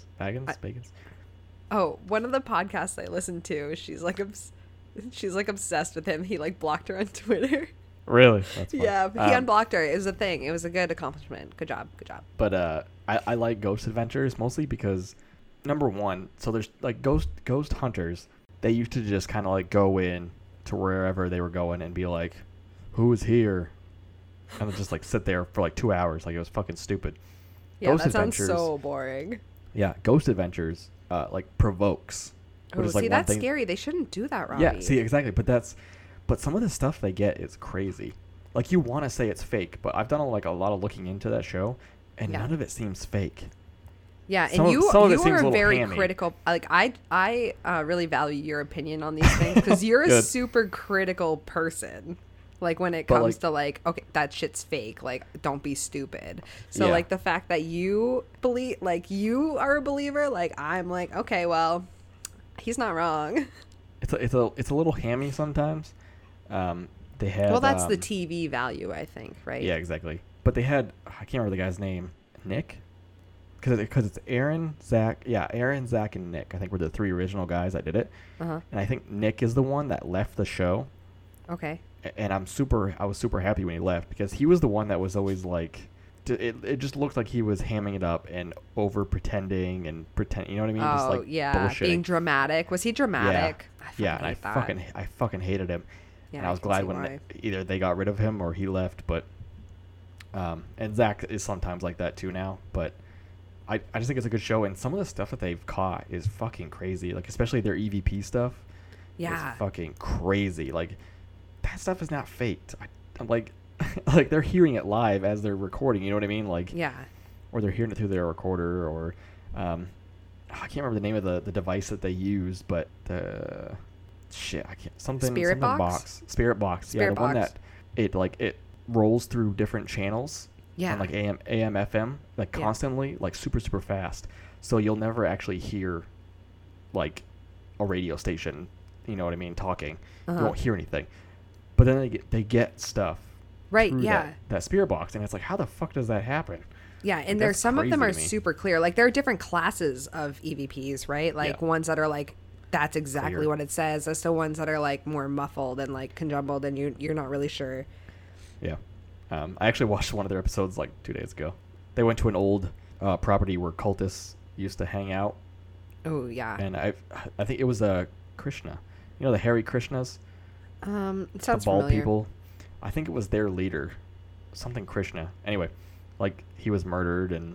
Oh, one of the podcasts I listened to, she's like obsessed with him. He like blocked her on Twitter. Really? That's fun. Yeah, but he unblocked her. It was a thing. It was a good accomplishment. Good job. But I like Ghost Adventures mostly because, number one, so there's like ghost hunters. They used to just kind of like go in to wherever they were going and be like, "Who is here?" And just like sit there for like 2 hours. Like, it was fucking stupid. Yeah, Ghost that sounds Adventures- so boring. Yeah, Ghost Adventures like provokes. Oh, which is, like, see, one that's thing- scary. They shouldn't do that, Robbie. Yeah, see, exactly. But some of the stuff they get is crazy. Like, you want to say it's fake, but I've done a lot of looking into that show, and Yeah. none of it seems fake. Yeah, Some and of- you some of it seems a are little very hammy. critical. Like I really value your opinion on these things because you're a Good. super critical person. Like when it But, comes like- to like, okay, that shit's fake. Like, don't be stupid. So Yeah. like the fact that you believe, like you are a believer, like I'm like, okay, well, he's not wrong. it's a little hammy sometimes. They had Well, that's the TV value, I think, right? yeah, exactly. But they had, I can't remember the guy's name, Nick, because it's Aaron, Zach, Aaron, Zach, and Nick. I think were the 3 original guys that did it. Uh-huh. And I think Nick is the one that left the show. Okay. And I was super happy when he left, because he was the one that was always like, it just looked like he was hamming it up and over pretending and pretend, you know what I mean? Just like bullshitting. Being dramatic. Was he dramatic? Yeah, and I fucking hated him. Yeah, and I was glad when either they got rid of him or he left. But and Zach is sometimes like that too now. But I just think it's a good show, and some of the stuff that they've caught is fucking crazy. Like especially their EVP stuff. Yeah. Is fucking crazy. Like that stuff is not faked. I'm like like they're hearing it live as they're recording. You know what I mean? Like yeah. Or they're hearing it through their recorder, or I can't remember the name of the device that they use, but the shit, I can't Spirit box? Spirit box. Spirit yeah, the box. one that it rolls through different channels. Yeah. On like AM, FM, like constantly, like super fast. So you'll never actually hear like a radio station, you know what I mean, talking. Uh-huh. You won't hear anything. But then they get stuff. Right, through yeah. That spirit box, and it's like, how the fuck does that happen? Yeah, and That's some of them are crazy to me. super clear. Like there are different classes of EVPs, right? Like ones that are like that's exactly Clear. what it says, as to ones that are like more muffled and like conjumbled, and you're not really sure. Yeah. I actually watched one of their episodes like 2 days ago. They went to an old property where cultists used to hang out, Oh yeah. and I think it was Krishna. You know the Hare Krishnas, It sounds the bald familiar. people. I think it was their leader, something Krishna. Anyway, like he was murdered, and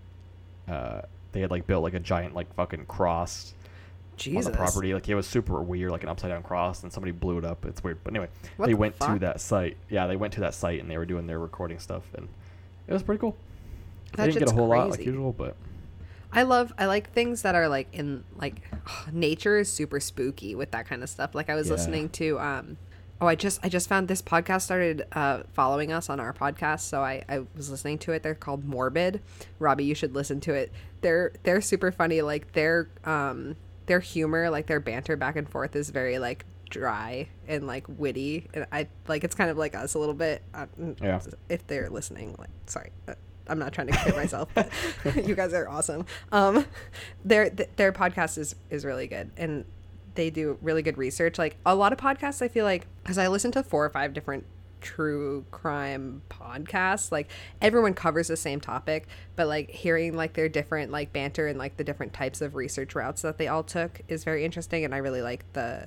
they had like built like a giant like fucking cross Jesus. on the property. Like it was super weird, like an upside down cross, and somebody blew it up. It's weird, but anyway, What they the went to fuck? that site. Yeah, they went to that site, and they were doing their recording stuff, and it was pretty cool. That They didn't get a shit's whole lot like crazy. usual, but I like things that are like in like nature is super spooky with that kind of stuff. Like I was Yeah. listening to I just found this podcast started following us on our podcast, so I was listening to it. They're called Morbid. Robbie, you should listen to it. They're super funny. Like their humor, like their banter back and forth is very like dry and like witty, and I like it's kind of like us a little bit. Yeah. If they're listening, like sorry. I'm not trying to compare myself, but you guys are awesome. Their podcast is really good, and they do really good research. Like a lot of podcasts, I feel like, because I listen to 4 or 5 different true crime podcasts, like everyone covers the same topic, but like hearing like their different like banter and like the different types of research routes that they all took is very interesting, and I really like the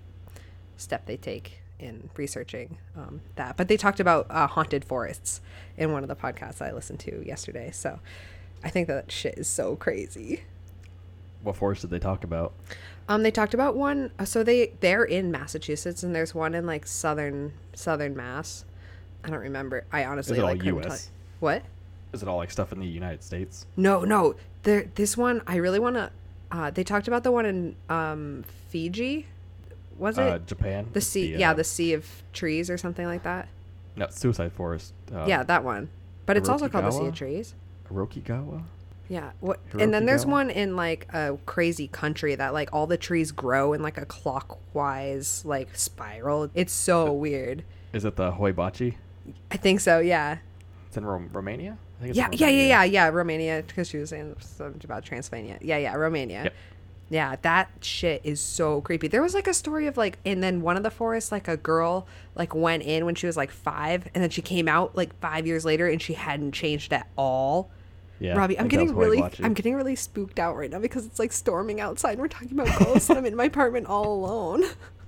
step they take in researching that. But they talked about haunted forests in one of the podcasts I listened to yesterday, so I think that shit is so crazy. what forest did they talk about? They talked about one, so they're in Massachusetts, and there's one in like southern Mass. I don't remember. I honestly Is it all like couldn't US? tell- What? Is it all like stuff in the United States? No. This one I really want to. They talked about the one in Fiji. Was it Japan? the It's sea? The Sea of Trees or something like that. No, Suicide Forest. Yeah, that one. But it's also called the Sea of Hirokigawa? Trees. Rokigawa? Yeah. What? And then there's Hirokigawa? one in like a crazy country that like all the trees grow in like a clockwise like spiral. It's so weird. Is it the Hoibachi? I think so. Yeah. It's in Romania? I think it's Yeah. in Romania. Yeah. Romania, because she was saying something about Transylvania. Yeah. Romania. Yep. Yeah, that shit is so creepy. There was like a story of like, and then one of the forests, like a girl like went in when she was like 5, and then she came out like 5 years later, and she hadn't changed at all. Yeah, Robbie, I think that was Hoibachi. I'm getting really spooked out right now because it's like storming outside and we're talking about ghosts and I'm in my apartment all alone.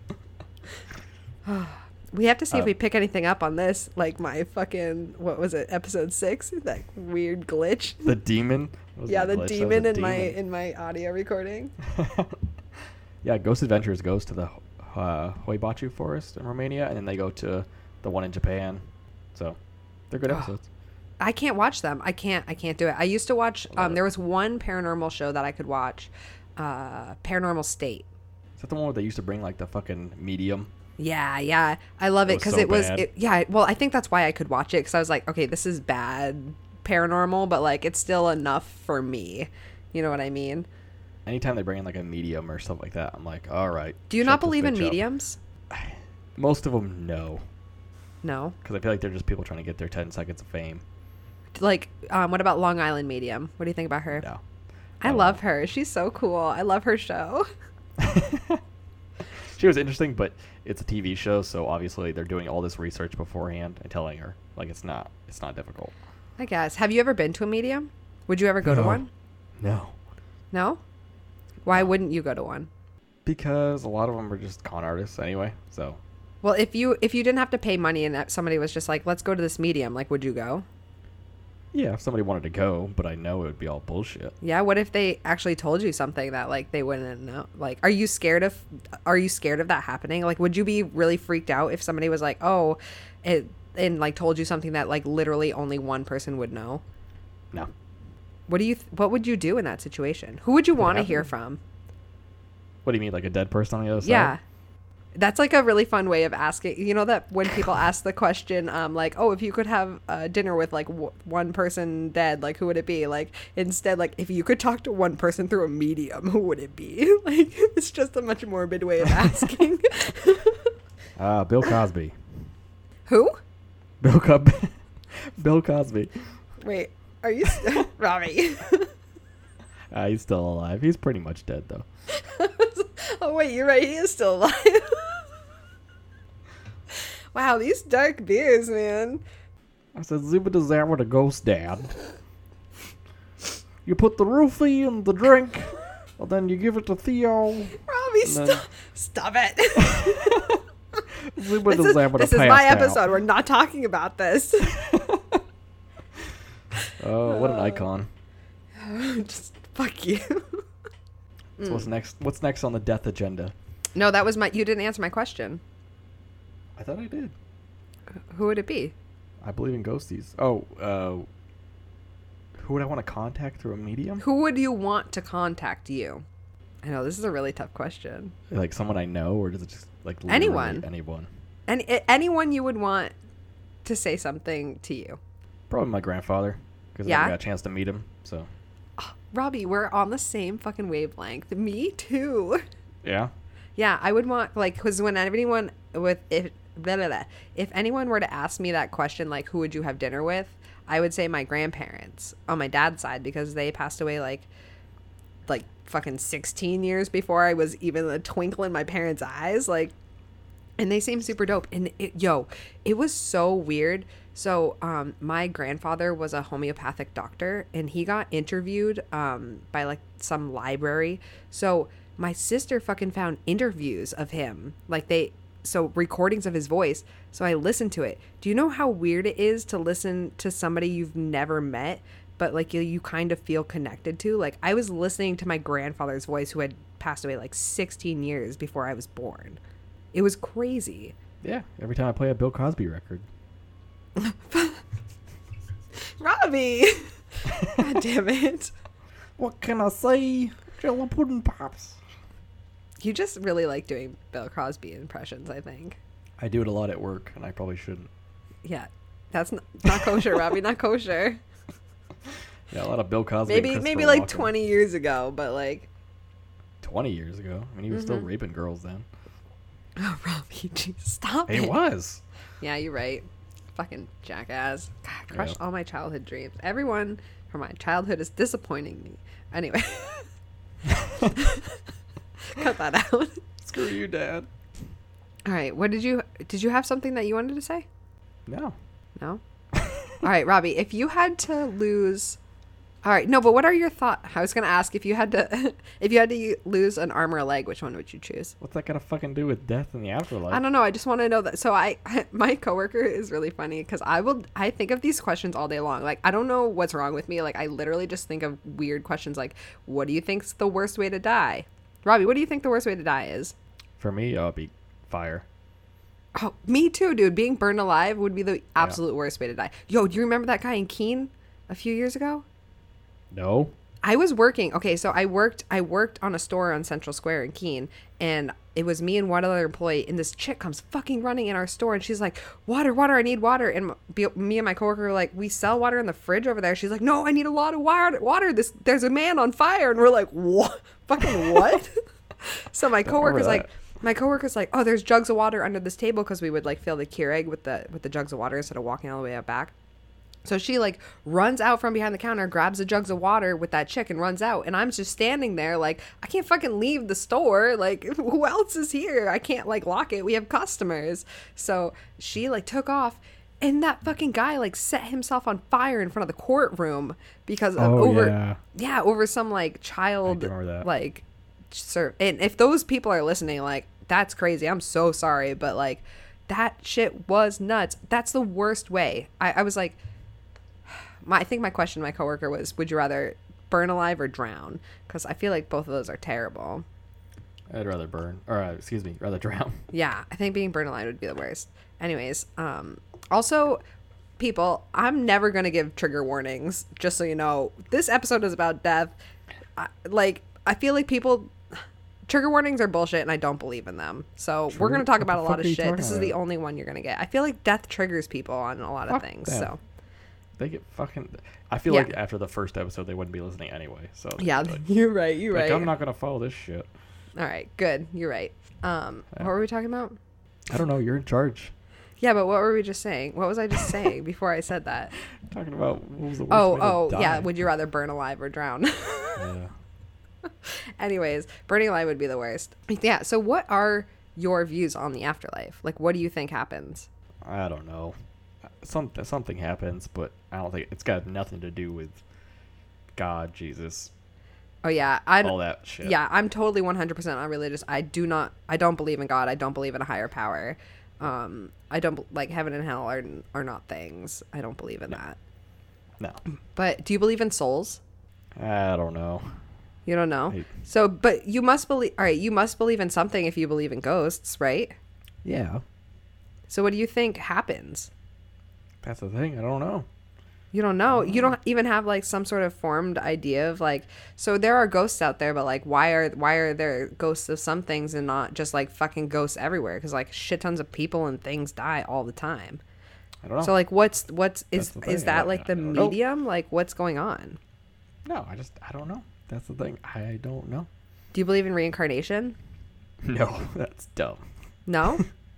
We have to see if we pick anything up on this, like my fucking, what was it, episode 6, that weird glitch. The demon? Was it Yeah, a the glitch? That was a demon demon. in my audio recording. Yeah, Ghost Adventures goes to the Hoibachi Forest in Romania, and then they go to the one in Japan. So they're good episodes. I can't watch them. I can't do it. I used to watch. love it. There was one paranormal show that I could watch, Paranormal State. Is that the one where they used to bring like the fucking medium? Yeah. I love it It was because so it was. bad. Yeah. Well, I think that's why I could watch it, because I was like, okay, this is bad paranormal, but like it's still enough for me. You know what I mean? anytime they bring in like a medium or stuff like that, I'm like, all right. Do you shut not this believe in bitch up. mediums? Most of them, no. No. Because I feel like they're just people trying to get their 10 seconds of fame. Like, what about Long Island Medium? What do you think about her? No. I love her. She's so cool. I love her show. She was interesting, but it's a TV show, so obviously they're doing all this research beforehand and telling her like it's not difficult. I guess. Have you ever been to a medium? Would you ever go to No. one? No. No? Why wouldn't you go to one? Because a lot of them are just con artists anyway. So Well, if you didn't have to pay money and that somebody was just like, let's go to this medium, like, would you go? yeah, if somebody wanted to go, but I know it would be all bullshit. Yeah. What if they actually told you something that like they wouldn't know? Like, are you scared of that happening? Like, would you be really freaked out if somebody was like, oh, and like told you something that like literally only one person would know? No. What would you do in that situation? Who would you want to hear happen. from? What do you mean, like a dead person on the other side? Yeah. That's like a really fun way of asking. You know that when people ask the question, like, oh, if you could have dinner with like one person dead, like who would it be? Like instead, like if you could talk to one person through a medium, who would it be? Like it's just a much morbid way of asking. Bill Cosby. Who? Bill Cosby. Wait, are you Robbie? He's still alive. He's pretty much dead though. Oh wait, you're right. He is still alive. Wow, these dark beers, man. I said, Zubadazar with a ghost dad. You put the roofie in the drink, and then you give it to Theo. Robbie, then- stop it. Zubadazar with a This is my episode. We're not talking about this. Oh, what an icon. Just fuck you. So what's next? What's next on the death agenda? No, that was you didn't answer my question. I thought I did. Who would it be? I believe in ghosties. Oh, who would I want to contact through a medium? Who would you want to contact you? I know this is a really tough question. Like someone I know, or does it just like literally Anyone. Anyone. Anyone you would want to say something to you. Probably my grandfather, because I Yeah? never got a chance to meet him. So. Robbie, we're on the same fucking wavelength. Me too. Yeah. Yeah, I would want like because when anyone with if anyone were to ask me that question, like who would you have dinner with, I would say my grandparents on my dad's side because they passed away like fucking 16 years before I was even a twinkle in my parents' eyes, like, and they seem super dope. And it was so weird. So my grandfather was a homeopathic doctor and he got interviewed by like some library. So my sister fucking found interviews of him, so recordings of his voice. So I listened to it. Do you know how weird it is to listen to somebody you've never met, but like you kind of feel connected to? Like I was listening to my grandfather's voice who had passed away like 16 years before I was born. It was crazy. Yeah. Every time I play a Bill Cosby record. Robbie! God damn it. What can I say? Jello pudding pops. You just really like doing Bill Cosby impressions, I think. I do it a lot at work, and I probably shouldn't. Yeah. That's not kosher, Robbie. Not kosher. Yeah, a lot of Bill Cosby. and Maybe Christopher like Walken. 20 years ago, but like... 20 years ago. I mean, he was still raping girls then. Oh, Robbie, geez, stop He it. was. Yeah, you're right. Fucking jackass. God, crushed Yeah. all my childhood dreams. Everyone from my childhood is disappointing me. Anyway. Cut that out. Screw you, Dad. All right. What did you have something that you wanted to say? No. No? All right, Robbie, if you had to lose... All right, no, but what are your thoughts? I was going to ask if you had to lose an arm or a leg, which one would you choose? What's that got to fucking do with death in the afterlife? I don't know. I just want to know that. So my coworker is really funny because I think of these questions all day long. Like, I don't know what's wrong with me. Like, I literally just think of weird questions like, what do you think's the worst way to die? Robbie, what do you think the worst way to die is? For me, it'd be fire. Oh, me too, dude. Being burned alive would be the absolute worst way to die. Yo, do you remember that guy in Keene a few years ago? No. I was working. Okay, so I worked on a store on Central Square in Keene, and it was me and one other employee, and this chick comes fucking running in our store, and she's like, water, I need water. And me and my coworker were like, we sell water in the fridge over there. She's like, no, I need a lot of water. There's a man on fire. And we're like, what? Fucking what? So my coworker's like, oh, there's jugs of water under this table, because we would like fill the Keurig with the jugs of water instead of walking all the way out back. So she like runs out from behind the counter, grabs the jugs of water with that chick and runs out. And I'm just standing there like, I can't fucking leave the store. Like, who else is here? I can't like lock it. We have customers. So she like took off, and that fucking guy like set himself on fire in front of the courtroom because of over some like child like and if those people are listening, like, that's crazy. I'm so sorry, but like that shit was nuts. That's the worst way. I was like, I think my question to my coworker was, would you rather burn alive or drown? Because I feel like both of those are terrible. I'd rather rather drown. Yeah, I think being burned alive would be the worst. Anyways, also, people, I'm never going to give trigger warnings, just so you know. This episode is about death. I feel like trigger warnings are bullshit, and I don't believe in them. So we're going to talk about a lot of shit. This is the only one you're going to get. I feel like death triggers people on a lot of things. So they get fucking. I feel like after the first episode, they wouldn't be listening anyway. So yeah, like, you're right. I'm not gonna follow this shit. All right, good. You're right. What were we talking about? I don't know. You're in charge. Yeah, but what were we just saying? What was I just saying before I said that? Talking about what was the worst way to die. Yeah. Would you rather burn alive or drown? Yeah. Anyways, burning alive would be the worst. Yeah. So, what are your views on the afterlife? Like, what do you think happens? I don't know. Something happens, but I don't think it's got nothing to do with God, Jesus. Oh yeah, all that shit. Yeah, I'm totally 100% unreligious. I don't believe in God. I don't believe in a higher power. I don't like heaven and hell are not things. I don't believe in that. No. But do you believe in souls? I don't know. You don't know? So, but you must believe. All right, you must believe in something if you believe in ghosts, right? Yeah. So, what do you think happens? That's the thing. I don't know. You don't know. You don't even have like some sort of formed idea of like. So there are ghosts out there, but like, why are there ghosts of some things and not just like fucking ghosts everywhere? Because like shit tons of people and things die all the time. I don't know. So like, is that like the medium? Like, what's going on? No, I don't know. That's the thing. I don't know. Do you believe in reincarnation? No, that's dumb. No?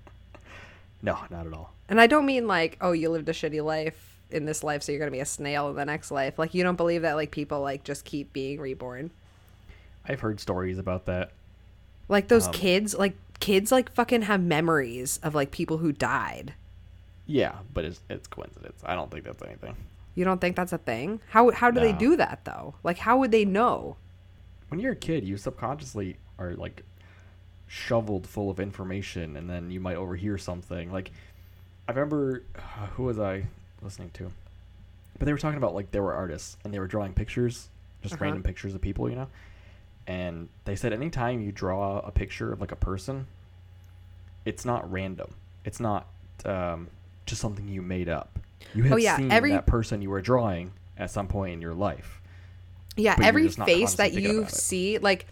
No, not at all. And I don't mean like, oh, you lived a shitty life in this life, so you're going to be a snail in the next life. Like, you don't believe that like people like just keep being reborn? I've heard stories about that. Like those kids like fucking have memories of like people who died. Yeah, but it's coincidence. I don't think that's anything. You don't think that's a thing? How do they do that though? Like, how would they know? When you're a kid, you subconsciously are like shoveled full of information, and then you might overhear something. Like, I remember who was I listening to? But they were talking about like they were artists and they were drawing pictures, just random pictures of people, you know. And they said anytime you draw a picture of like a person, it's not random. It's not just something you made up. You have seen that person you were drawing at some point in your life. Yeah, every face that you see, like,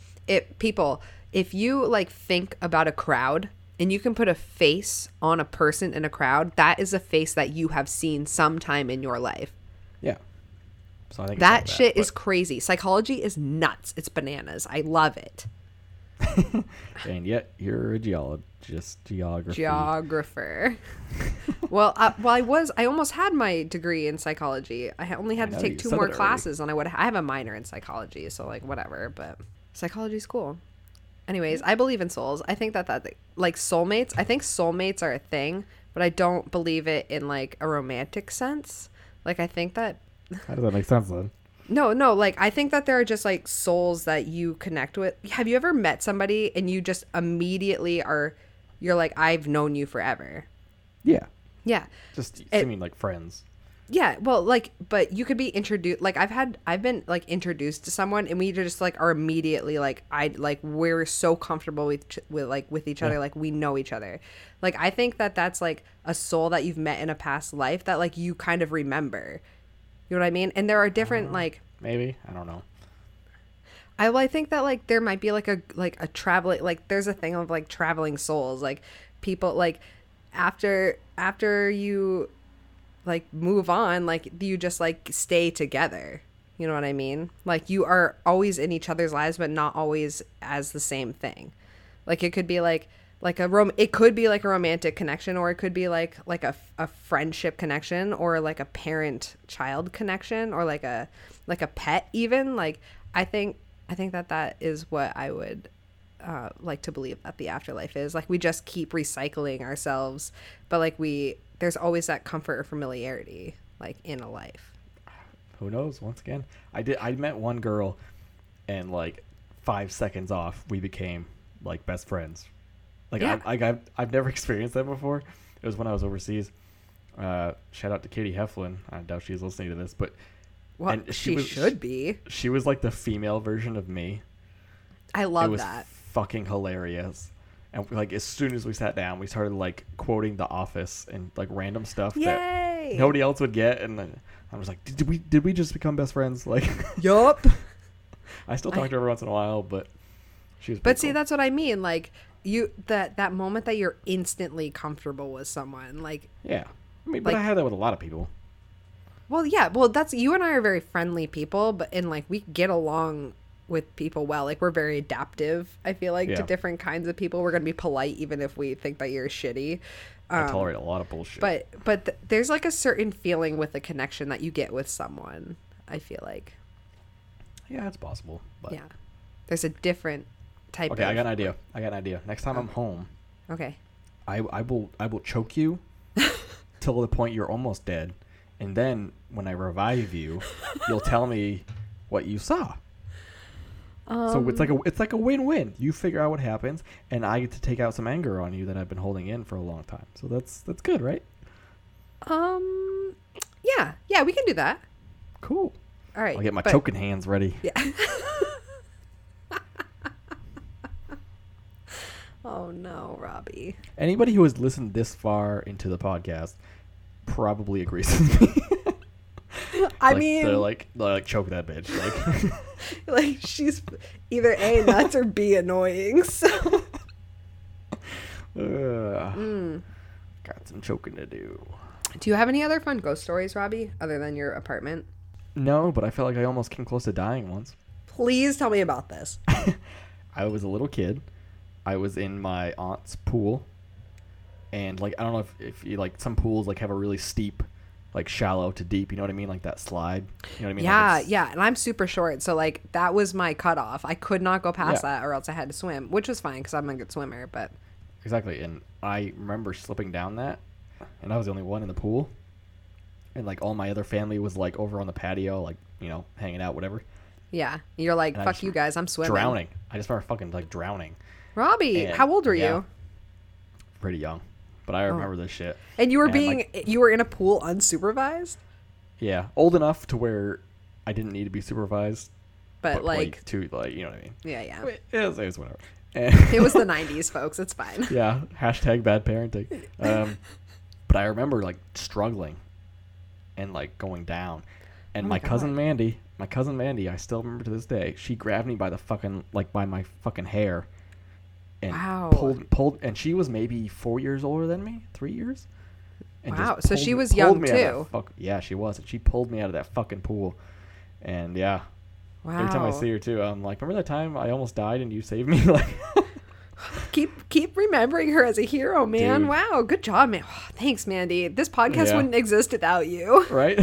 if you like think about a crowd and you can put a face on a person in a crowd, that is a face that you have seen sometime in your life. Yeah. So I think that shit is crazy. Psychology is nuts. It's bananas. I love it. And yet you're a geographer. Well, I almost had my degree in psychology. I only had to take 2 more classes, and I have a minor in psychology, so like whatever. But psychology's cool. Anyways, I believe in souls. I think that like soulmates. I think soulmates are a thing, but I don't believe it in like a romantic sense. Like, I think that. How does that make sense then? No, like, I think that there are just like souls that you connect with. Have you ever met somebody and you just immediately you're like, I've known you forever? Yeah. Yeah. Just seeming like friends. Yeah. Well, like, but you could be introduced. Like, I've been like introduced to someone, and we just like are immediately like, we're so comfortable with each other. Like, we know each other. Like, I think that that's like a soul that you've met in a past life that like you kind of remember. You know what I mean? And there are different like. Maybe. I don't know. I think that like there might be like a traveling, like there's a thing of like traveling souls, like people like after you like move on, like you just like stay together. You know what I mean? Like you are always in each other's lives, but not always as the same thing. Like it could be it could be like a romantic connection, or it could be like a friendship connection, or like a parent child connection, or like a pet even. Like I think that is what I would like to believe that the afterlife is. Like we just keep recycling ourselves, but like there's always that comfort or familiarity like in a life. Who knows? Once again, I met one girl, and like 5 seconds off, we became like best friends. Like Yeah. I've never experienced that before. It was when I was overseas. Shout out to Katie Heflin. I doubt she's listening to this, but Well, and she should be. She was like the female version of me. I It love was that. fucking hilarious. And like as soon as we sat down, we started like quoting The Office and like random stuff that Yay! nobody else would get. And then I was like, did we just become best friends? Like, Yup. I still talk to her every once in a while, but she was. But pretty see, cool. that's what I mean. Like that moment that you're instantly comfortable with someone. Like, Yeah, I mean, but like- I had that with a lot of people. well, yeah. Well, that's you and I are very friendly people, and like we get along with people well. Like we're very adaptive. I feel like to Yeah. different kinds of people. We're gonna be polite even if we think that you're shitty. I tolerate a lot of bullshit. But there's like a certain feeling with the connection that you get with someone. I feel like, yeah, it's possible. But yeah, there's a different type. okay, of, I got an idea. Next time I'm home, Okay. I will choke you till the point you're almost dead, and then when I revive you, you'll tell me what you saw. So it's like a win-win. You figure out what happens, and I get to take out some anger on you that I've been holding in for a long time. So that's good, right? Yeah, we can do that. Cool. All right. I'll get my but- choking hands ready. Yeah. Oh no, Robbie. Anybody who has listened this far into the podcast probably agrees with me. I Like, mean, they're like choke that bitch. Like, like she's either A, nuts, or B, annoying. So got some choking to do. do you have any other fun ghost stories, Robbie, other than your apartment? No, but I felt like I almost came close to dying once. Please tell me about this. I was a little kid. I was in my aunt's pool, and like I don't know if you like some pools like have a really steep, like shallow to deep. You know what I mean? Like that slide. You know what I mean? Yeah, Like yeah, and I'm super short, so like that was my cutoff. I could not go past Yeah. that, or else I had to swim, which was fine because I'm a good swimmer. But Exactly, and I remember slipping down that, and I was the only one in the pool, and like all my other family was like over on the patio, like hanging out, whatever. yeah, you're like, And I fuck just you guys, I'm swimming. Drowning. I just remember fucking like drowning. Robbie, And, how old were yeah, you? Pretty young, but I remember this shit. And you were And, you were in a pool unsupervised, Yeah, old enough to where I didn't need to be supervised, but like, to like you know what I mean. yeah. It was whatever. It was the 90s, folks. It's fine. Yeah, hashtag bad parenting. But I remember like struggling and like going down, and Oh my my cousin Mandy, I still remember to this day. She grabbed me by the fucking by my fucking hair, and Wow. pulled, and she was maybe 4 years older than me, 3 years. And Wow, just so she was pulled young, me out of too. that yeah, she was, and she pulled me out of that fucking pool, and yeah. Wow. Every time I see her too, I'm like, remember that time I almost died and you saved me? Like, Keep remembering her as a hero, man. Dude. Wow, good job, man. Thanks, Mandy. This podcast Yeah. wouldn't exist without you. right?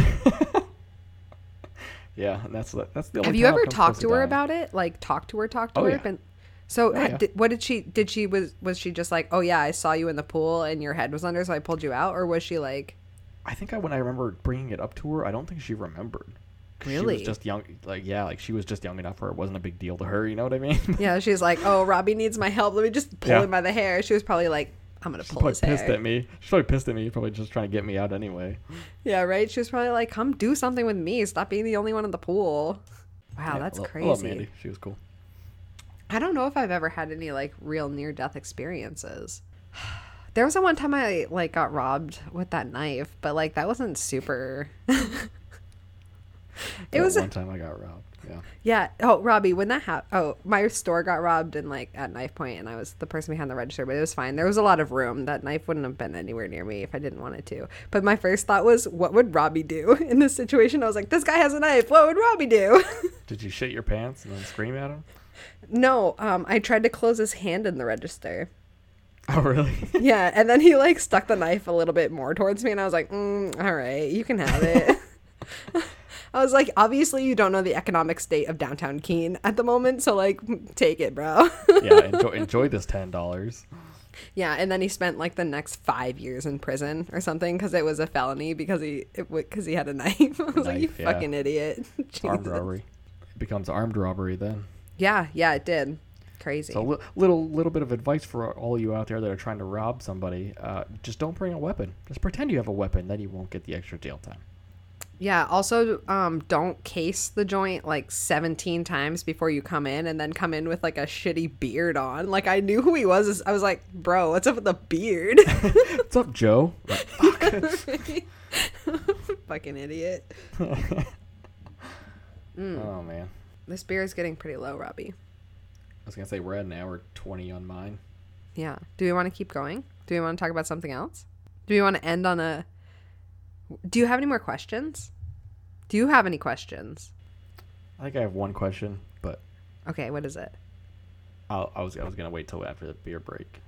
Yeah, and that's the only Have you time I've ever come talked close to her dying. about it? Like talk to her Oh, her? yeah. So Oh, yeah. what did she was she just like, oh yeah, I saw you in the pool and your head was under, so I pulled you out, or was she like, I think when I remember bringing it up to her, I don't think she remembered. 'Cause She Really? was just young, she was just young enough where it wasn't a big deal to her. You know what I mean? yeah, she's like, oh, Robbie needs my help. Let me just pull Yeah. him by the hair. She was probably like, I'm gonna She's pull probably his pissed hair. at me. She's probably pissed at me. Probably just trying to get me out anyway. Yeah, right. She was probably like, come do something with me. Stop being the only one in the pool. Wow, Yeah, that's I crazy. love Mandy. She was cool. I don't know if I've ever had any like real near death experiences. There was the one time I like got robbed with that knife, but like that wasn't super. It was one time I got robbed. Yeah. Yeah. Oh, Robbie, when that happened, my store got robbed and like at knife point, and I was the person behind the register, but it was fine. There was a lot of room. That knife wouldn't have been anywhere near me if I didn't want it to. But my first thought was, what would Robbie do in this situation? I was like, this guy has a knife. What would Robbie do? Did you shit your pants and then scream at him? No, I tried to close his hand in the register. Oh, really? Yeah, and then he like stuck the knife a little bit more towards me, and I was like, all right, you can have it. I was like, obviously you don't know the economic state of downtown Keene at the moment, so like, take it, bro. Yeah, enjoy this $10. Yeah, and then he spent like the next 5 years in prison or something because it was a felony because he had a knife. I was like, you fucking idiot. Armed robbery. It becomes armed robbery then. Yeah, it did. Crazy. So little bit of advice for all you out there that are trying to rob somebody: just don't bring a weapon. Just pretend you have a weapon, then you won't get the extra jail time. Yeah. Also, don't case the joint like 17 times before you come in, and then come in with like a shitty beard on. Like I knew who he was. I was like, bro, what's up with the beard? What's up, Joe? Like, fuck. Fucking idiot. Oh man. This beer is getting pretty low, Robbie. I was gonna say we're at an hour 20 on mine. Yeah. Do we want to keep going? Do we want to talk about something else? Do we want to end on a... Do you have any more questions? Do you have any questions? I think I have one question, but Okay, what is it? I was gonna wait till after the beer break.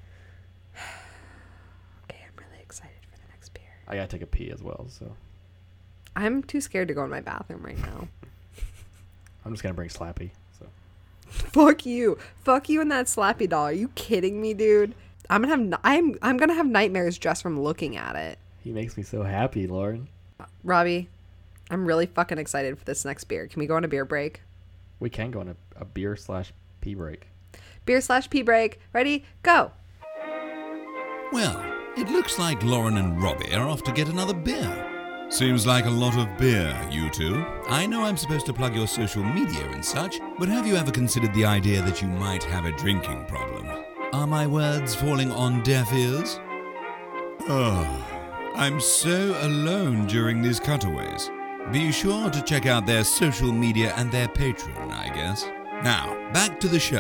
Okay, I'm really excited for the next beer. I gotta take a pee as well, so I'm too scared to go in my bathroom right now. I'm just gonna bring Slappy. So Fuck you and that Slappy doll. Are you kidding me, dude? I'm gonna have nightmares just from looking at it. he makes me so happy, Lauren. Robbie, I'm really fucking excited for this next beer. Can we go on a beer break? We can go on a beer/pee break. Beer/pee break. Ready? Go. Well, it looks like Lauren and Robbie are off to get another beer. Seems like a lot of beer, you two. I know I'm supposed to plug your social media and such, but have you ever considered the idea that you might have a drinking problem? Are my words falling on deaf ears? Oh, I'm so alone during these cutaways. Be sure to check out their social media and their Patreon, I guess. Now, back to the show.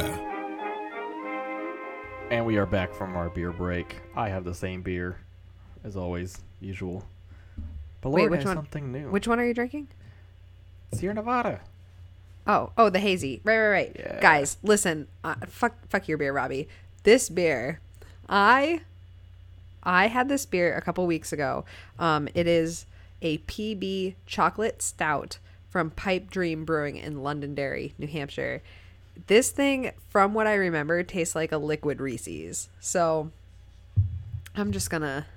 And we are back from our beer break. I have the same beer, as always, usual. But Wait, Lauren which has one? something new. Which one are you drinking? Sierra Nevada. Oh, the hazy. Right. Yeah. Guys, listen. Fuck your beer, Robbie. This beer, I had this beer a couple weeks ago. It is a PB chocolate stout from Pipe Dream Brewing in Londonderry, New Hampshire. This thing, from what I remember, tastes like a liquid Reese's. So I'm just gonna...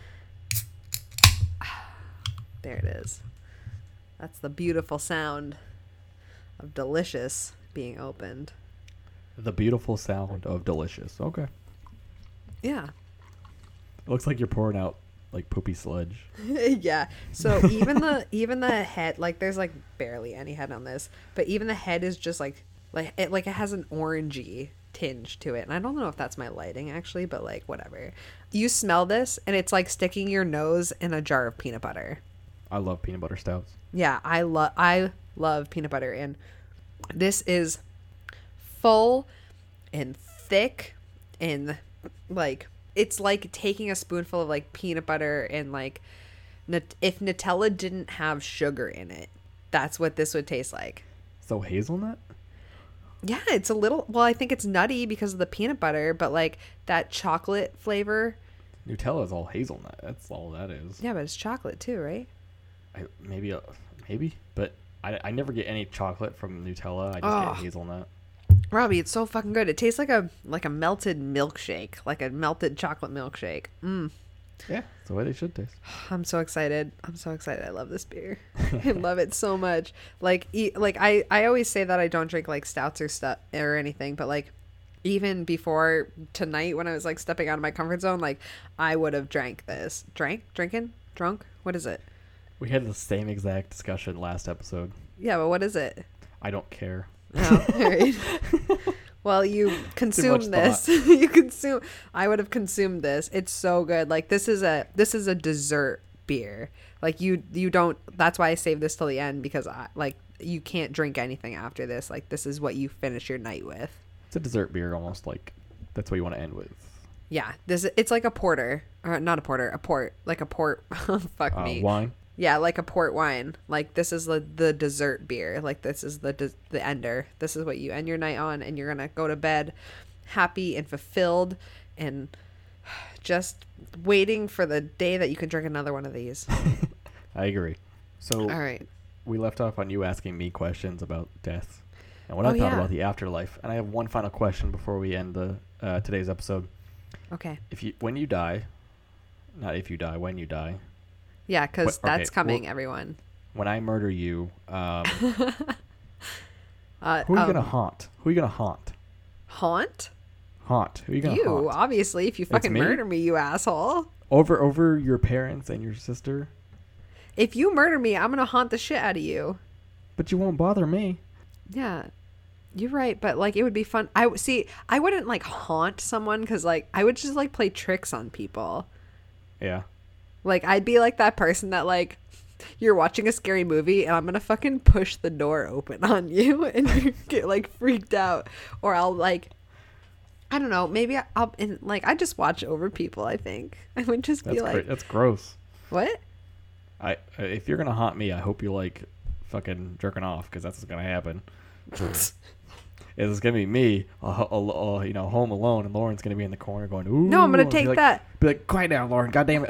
There it is. That's the beautiful sound of delicious being opened. The beautiful sound of delicious. Okay. Yeah. It looks like you're pouring out like poopy sludge. Yeah. So even the head, like there's like barely any head on this, but even the head is just like it has an orangey tinge to it. And I don't know if that's my lighting actually, but like whatever. You smell this and it's like sticking your nose in a jar of peanut butter. I love peanut butter stouts. Yeah, I love peanut butter, and this is full and thick and like it's like taking a spoonful of like peanut butter and like if Nutella didn't have sugar in it, that's what this would taste like. So hazelnut? Yeah, it's a little, well, I think it's nutty because of the peanut butter, but like that chocolate flavor. Nutella is all hazelnut. That's all that is. Yeah, but it's chocolate too, right? Maybe, but I never get any chocolate from Nutella. I just get hazelnut. Robbie, it's so fucking good. It tastes like a melted milkshake, like a melted chocolate milkshake. Yeah, it's the way they should taste. I'm so excited. I love this beer. I love it so much. Like I always say that I don't drink like stouts or stuff or anything, but like even before tonight when I was like stepping out of my comfort zone, like I would have drank this. Drunk? What is it? We had the same exact discussion last episode. Yeah, but what is it? I don't care. Oh, all right. Well, you consume this. I would have consumed this. It's so good. Like this is a dessert beer. Like you don't. That's why I saved this till the end, because you can't drink anything after this. Like this is what you finish your night with. It's a dessert beer, almost like that's what you want to end with. Yeah, it's like a porter, or not a porter, a port, like a port. Fuck me. Wine. Yeah, like a port wine. Like this is the dessert beer. Like this is the ender. This is what you end your night on, and you're gonna go to bed happy and fulfilled, and just waiting for the day that you can drink another one of these. I agree. So All right. we left off on you asking me questions about death and what I thought about the afterlife. And I have one final question before we end the today's episode. Okay. When you die, when you die. Yeah, because that's coming, well, everyone. When I murder you, who are you gonna haunt? Who are you gonna haunt? Haunt? Haunt. Who are you gonna You, haunt? obviously, if you fucking me? murder me, you asshole. Over your parents and your sister? If you murder me, I'm gonna haunt the shit out of you. But you won't bother me. Yeah, you're right. But like, it would be fun. I wouldn't like haunt someone, because like I would just like play tricks on people. Yeah. Like I'd be like that person that like you're watching a scary movie and I'm gonna fucking push the door open on you and you get like freaked out, or I'll like, I don't know, maybe I'll I just watch over people. I think I would just be like, that's gross. What? If you're gonna haunt me, I hope you like fucking jerking off, because that's what's gonna happen. It's gonna be me, home alone, and Lauren's gonna be in the corner going, "Ooh." No, I'm gonna take that. Be like, quiet down, Lauren. God damn it.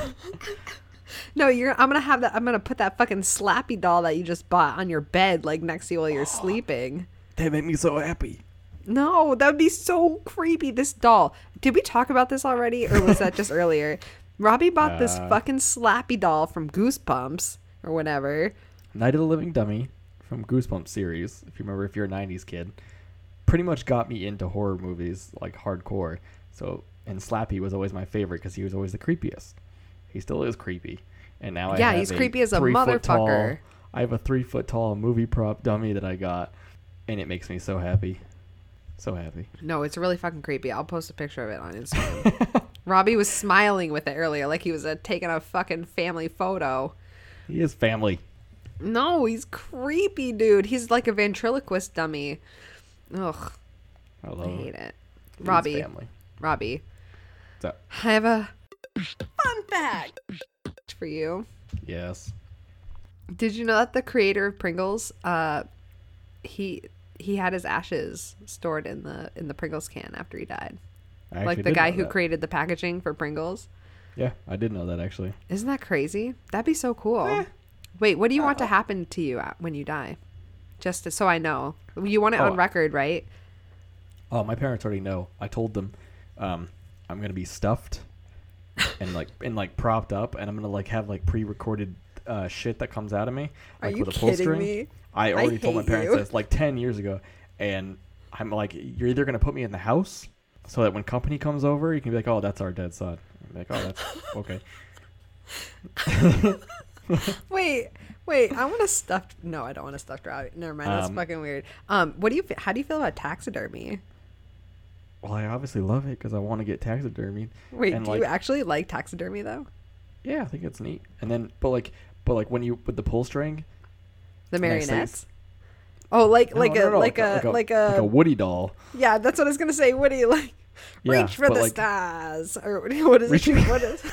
No, I'm gonna have that. I'm gonna put that fucking Slappy doll that you just bought on your bed, like next to you while you're sleeping. That made me so happy. No, that would be so creepy. This doll. Did we talk about this already, or was that just earlier? Robbie bought this fucking Slappy doll from Goosebumps or whatever. Night of the Living Dummy from Goosebumps series, if you remember, if you're a 90s kid, pretty much got me into horror movies like hardcore. So, and Slappy was always my favorite because he was always the creepiest. He still is creepy. And now he's creepy as a motherfucker. I have a 3-foot tall movie prop dummy that I got, and it makes me so happy. So happy. No, it's really fucking creepy. I'll post a picture of it on Instagram. Robbie was smiling with it earlier, like he was taking a fucking family photo. He is family. No, he's creepy, dude. He's like a ventriloquist dummy. Ugh. I hate it. Robbie. Family. Robbie. What's up? I have a fun fact for you. Yes. Did you know that the creator of Pringles, he had his ashes stored in the Pringles can after he died? Like the guy who created the packaging for Pringles? Yeah, I did know that, actually. Isn't that crazy? That'd be so cool. Wait, what do you want to happen to you when you die? Just so I know. You want it on record, right? Oh, my parents already know. I told them I'm going to be stuffed and propped up, and I'm going to like have like pre-recorded shit that comes out of me. Are like, you with a pull kidding string. me? I already told my hate parents you. this like 10 years ago, and I'm like, you're either going to put me in the house so that when company comes over, you can be like, oh, that's our dead son. I'm like, oh, that's okay. Wait, I want a stuffed. No, I don't want a stuffed rabbit. Never mind. That's fucking weird. How do you feel about taxidermy? Well, I obviously love it because I want to get taxidermied. Wait, and do you actually like taxidermy though? Yeah, I think it's neat. And then, but like when you with the pull string, the marionettes. Oh, like a Woody doll. Yeah, that's what I was gonna say. Woody, like Yeah, reach for the stars, or what is it? What is?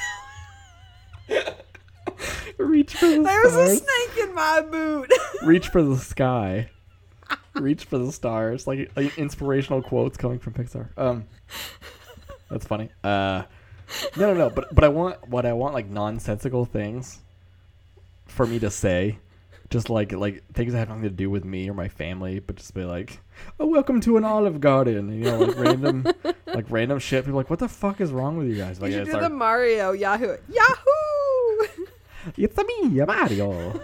Reach for the There was a stars. snake in my boot. Reach for the sky. Reach for the stars. Like inspirational quotes coming from Pixar. That's funny. No. But I want like nonsensical things for me to say, just like things that have nothing to do with me or my family, but just be like, "Oh, welcome to an Olive Garden," you know, like random shit. People are like, what the fuck is wrong with you guys? Like, You should do the Mario Yahoo. It's me, Mario.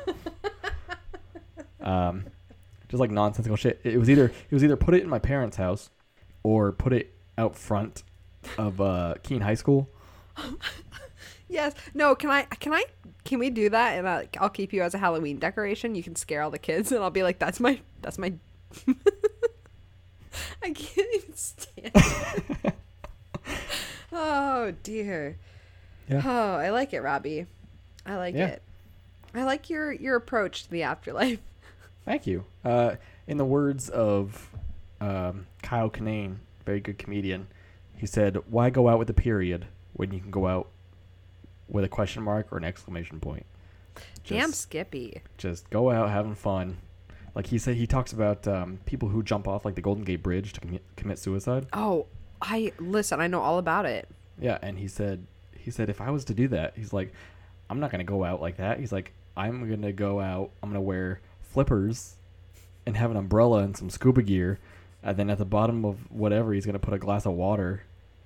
Just like nonsensical shit. It was either put it in my parents' house or put it out front of Keene High School. Yes. No. Can we do that? And I'll keep you as a Halloween decoration. You can scare all the kids, and I'll be like, that's my. I can't even stand it. Oh dear. Yeah. Oh, I like it, Robbie. I like Yeah. it. I like your approach to the afterlife. Thank you. In the words of Kyle Kinane, very good comedian, he said, "Why go out with a period when you can go out with a question mark or an exclamation point?" Damn Skippy. Just go out having fun. Like he said, he talks about people who jump off like the Golden Gate Bridge to commit suicide. Oh, I know all about it. Yeah, and he said if I was to do that, he's like, I'm not gonna go out like that. He's like, I'm gonna go out. I'm gonna wear flippers and have an umbrella and some scuba gear, and then at the bottom of whatever, he's gonna put a glass of water.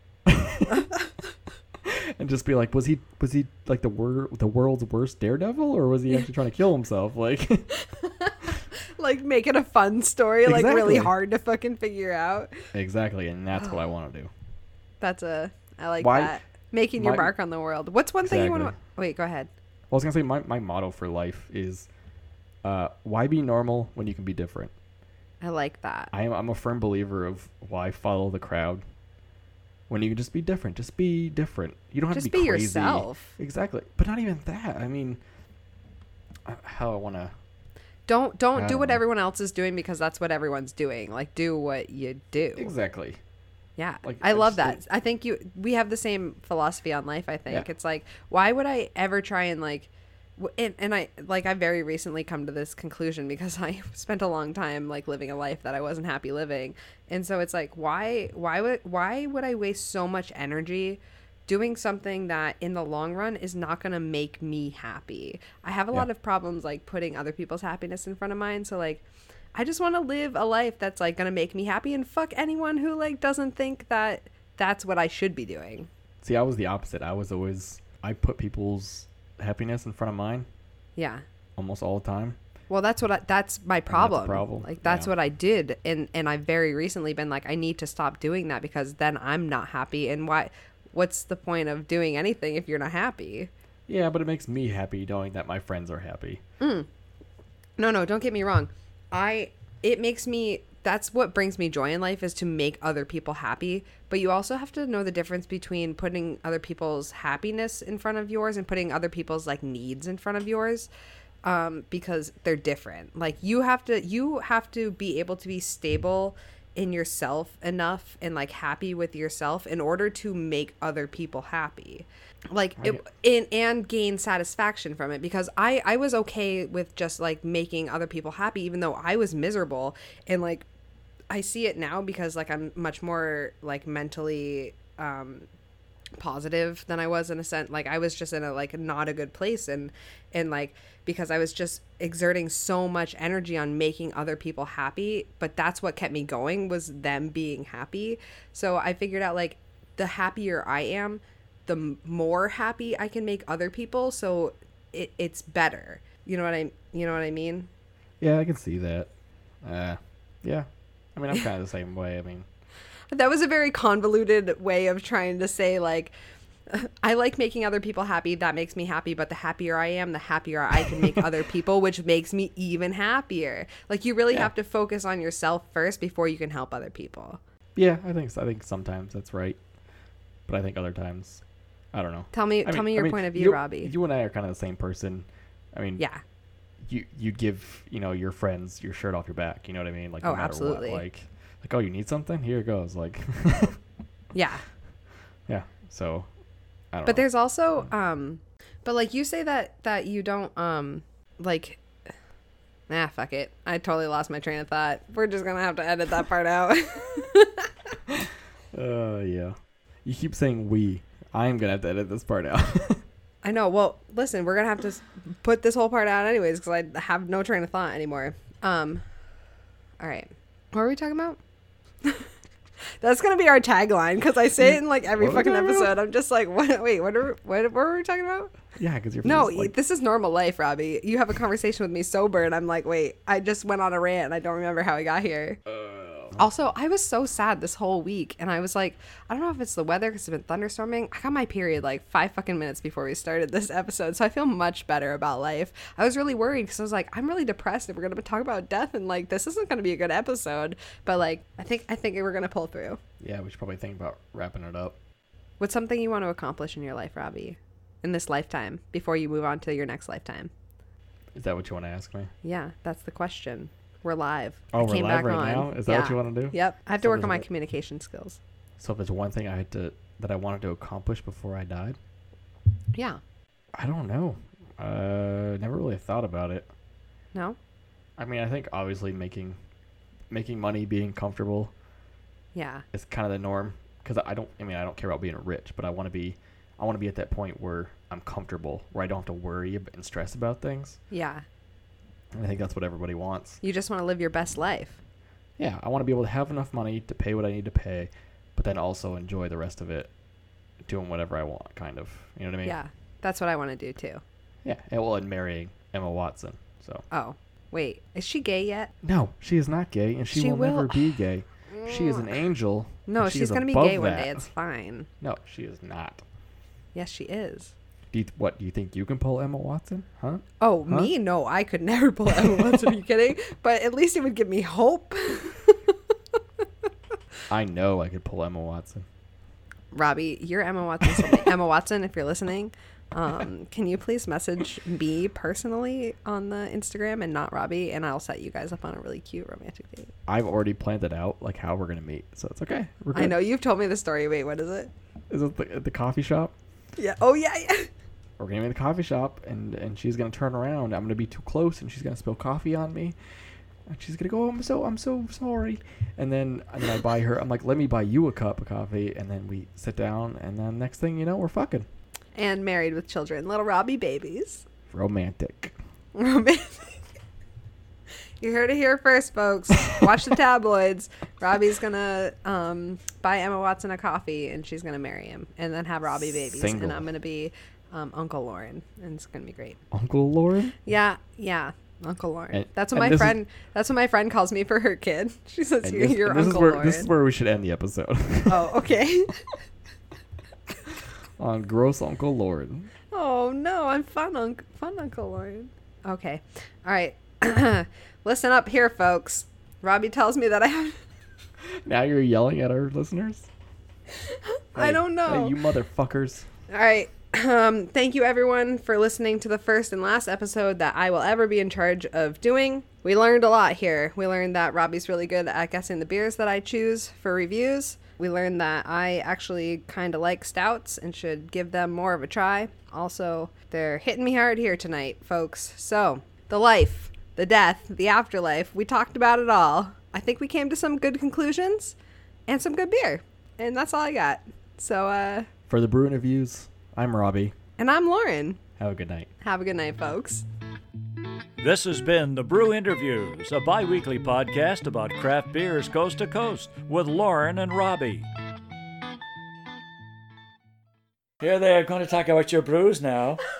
And just be like, was he like the world's worst daredevil, or was he actually trying to kill himself? Like, Like, make it a fun story, like really Exactly. hard to fucking figure out. exactly, and that's what I want to do. I like Why- that. Making your my- mark on the world. What's one thing you want to... Exactly. Wait, go ahead. Well, I was gonna say my motto for life is, why be normal when you can be different? I like that. I'm a firm believer of why follow the crowd when you can just be different. Just be different. You don't have Just to be be crazy. yourself. Exactly, but not even that. I mean, how I want to. Don't don't do what know. everyone else is doing because that's what everyone's doing. Like, do what you do. Exactly. Yeah, Like, I I love just that. I think we have the same philosophy on life. I think Yeah. it's like, why would I ever try and like, and I very recently come to this conclusion because I spent a long time like living a life that I wasn't happy living, and so it's like, why would I waste so much energy doing something that in the long run is not going to make me happy? I have a lot of problems like putting other people's happiness in front of mine, so like, I just want to live a life that's like going to make me happy, and fuck anyone who like doesn't think that that's what I should be doing. See, I was the opposite. I put people's happiness in front of mine Yeah. almost all the time. Well, that's my problem. problem. Like that's Yeah. what I did, and I've very recently been like, I need to stop doing that because then I'm not happy, and what's the point of doing anything if you're not happy? Yeah, but it makes me happy knowing that my friends are happy. No, don't get me wrong. That's what brings me joy in life, is to make other people happy. But you also have to know the difference between putting other people's happiness in front of yours and putting other people's like needs in front of yours, because they're different. Like you have to be able to be stable in yourself enough and like happy with yourself in order to make other people happy, like and gain satisfaction from it. Because I was okay with just like making other people happy even though I was miserable, and like I see it now because like I'm much more like mentally positive than I was, in a sense. Like I was just in a like not a good place, and like because I was just exerting so much energy on making other people happy, but that's what kept me going, was them being happy. So I figured out like the happier I am, the more happy I can make other people, so it's better. You know what I mean? Yeah, I can see that. Yeah. I mean, I'm kind of the same way. I mean, That was a very convoluted way of trying to say like, I like making other people happy. That makes me happy. But the happier I am, the happier I can make other people, which makes me even happier. Like you really have to focus on yourself first before you can help other people. yeah, I think sometimes that's right, but I think other times, I don't know. Tell me your point of view, Robbie. You and I are kind of the same person. I mean, Yeah. You give your friends your shirt off your back. You know what I mean? Like no Oh, matter absolutely. what. Like oh, you need something? Here it goes. Like Yeah. yeah. So I don't know. But there's also but like you say that you don't like, fuck it. I totally lost my train of thought. We're just gonna have to edit that part out. Yeah. You keep saying we. I'm gonna have to edit this part out. I know. Well, listen, we're gonna have to put this whole part out anyways because I have no train of thought anymore. All right. What were we talking about? That's gonna be our tagline because I say it in like every What were we fucking talking about? episode. I'm just like, what? Wait, what were we talking about? Yeah, because you're No, like, this is normal life, Robbie. You have a conversation with me sober, and I'm like, wait, I just went on a rant, and I don't remember how I got here. Also, I was so sad this whole week, and I was like, I don't know if it's the weather because it's been thunderstorming. I got my period like 5 fucking minutes before we started this episode, so I feel much better about life. I was really worried because I was like, I'm really depressed if we're gonna talk about death, and like this isn't gonna be a good episode. But like, I think we're gonna pull through. yeah, we should probably think about wrapping it up. What's something you want to accomplish in your life, Robbie? in this lifetime before you move on to your next lifetime? Is that what you want to ask me? Yeah, that's the question. We're live. Oh, I we're came live back right on. now? Is that what you want to do? Yep. I have to So work does on my it- communication skills. So if there's one thing that I wanted to accomplish before I died, Yeah. I don't know. Never really thought about it. No? I mean, I think obviously making money, being comfortable Yeah. is kind of the norm. Because I don't care about being rich, but I want to be at that point where I'm comfortable, where I don't have to worry and stress about things. Yeah. And I think that's what everybody wants. You just want to live your best life. Yeah, I want to be able to have enough money to pay what I need to pay, but then also enjoy the rest of it, doing whatever I want, kind of. You know what I mean? Yeah. That's what I want to do too. Yeah, and marrying Emma Watson. So. Oh, wait. Is she gay yet? No, she is not gay, and she will never be gay. She is an angel. No, and she she's is going to be above gay one that. day. It's fine. No, she is not. Yes, she is. Do you think you can pull Emma Watson? Huh? Oh, Huh? me? No, I could never pull Emma Watson. Are you kidding? But at least it would give me hope. I know I could pull Emma Watson. Robbie, you're Emma Watson. So Emma Watson, if you're listening, can you please message me personally on the Instagram and not Robbie, and I'll set you guys up on a really cute romantic date. I've already planned it out, like how we're gonna meet, so it's okay. We're good. I know you've told me the story. Wait, what is it? Is it the coffee shop? Yeah. Oh yeah, yeah. We're gonna be in the coffee shop, and she's gonna turn around. I'm gonna be too close, and she's gonna spill coffee on me. And she's gonna go, I'm so sorry. And then I buy her. I'm like, let me buy you a cup of coffee, and then we sit down, and then next thing you know, we're fucking. And married with children, little Robbie babies. Romantic. Romantic. You heard it here first, folks. Watch the tabloids. Robbie's gonna buy Emma Watson a coffee, and she's gonna marry him, and then have Robbie babies. Single. And I'm gonna be Uncle Lauren, and it's gonna be great. Uncle Lauren. Yeah, Uncle Lauren. And- That's what and my this is- friend. That's what my friend calls me for her kid. She says, And "You're this Uncle is where Lauren." this is where we should end the episode. Oh, okay. On gross Uncle Lauren. Oh no, I'm fun Uncle Lauren. Okay, all right. Listen up here, folks. Robbie tells me that I have. Now you're yelling at our listeners? I don't know. Hey, you motherfuckers. All right. Thank you, everyone, for listening to the first and last episode that I will ever be in charge of doing. We learned a lot here. We learned that Robbie's really good at guessing the beers that I choose for reviews. We learned that I actually kind of like stouts and should give them more of a try. Also, they're hitting me hard here tonight, folks. So, the life, the death, the afterlife, we talked about it all. I think we came to some good conclusions and some good beer. And that's all I got. So, For the Brew Interviews, I'm Robbie. and I'm Lauren. Have a good night. Have a good night, folks. This has been The Brew Interviews, a bi-weekly podcast about craft beers coast to coast with Lauren and Robbie. Here they are going to talk about your brews now.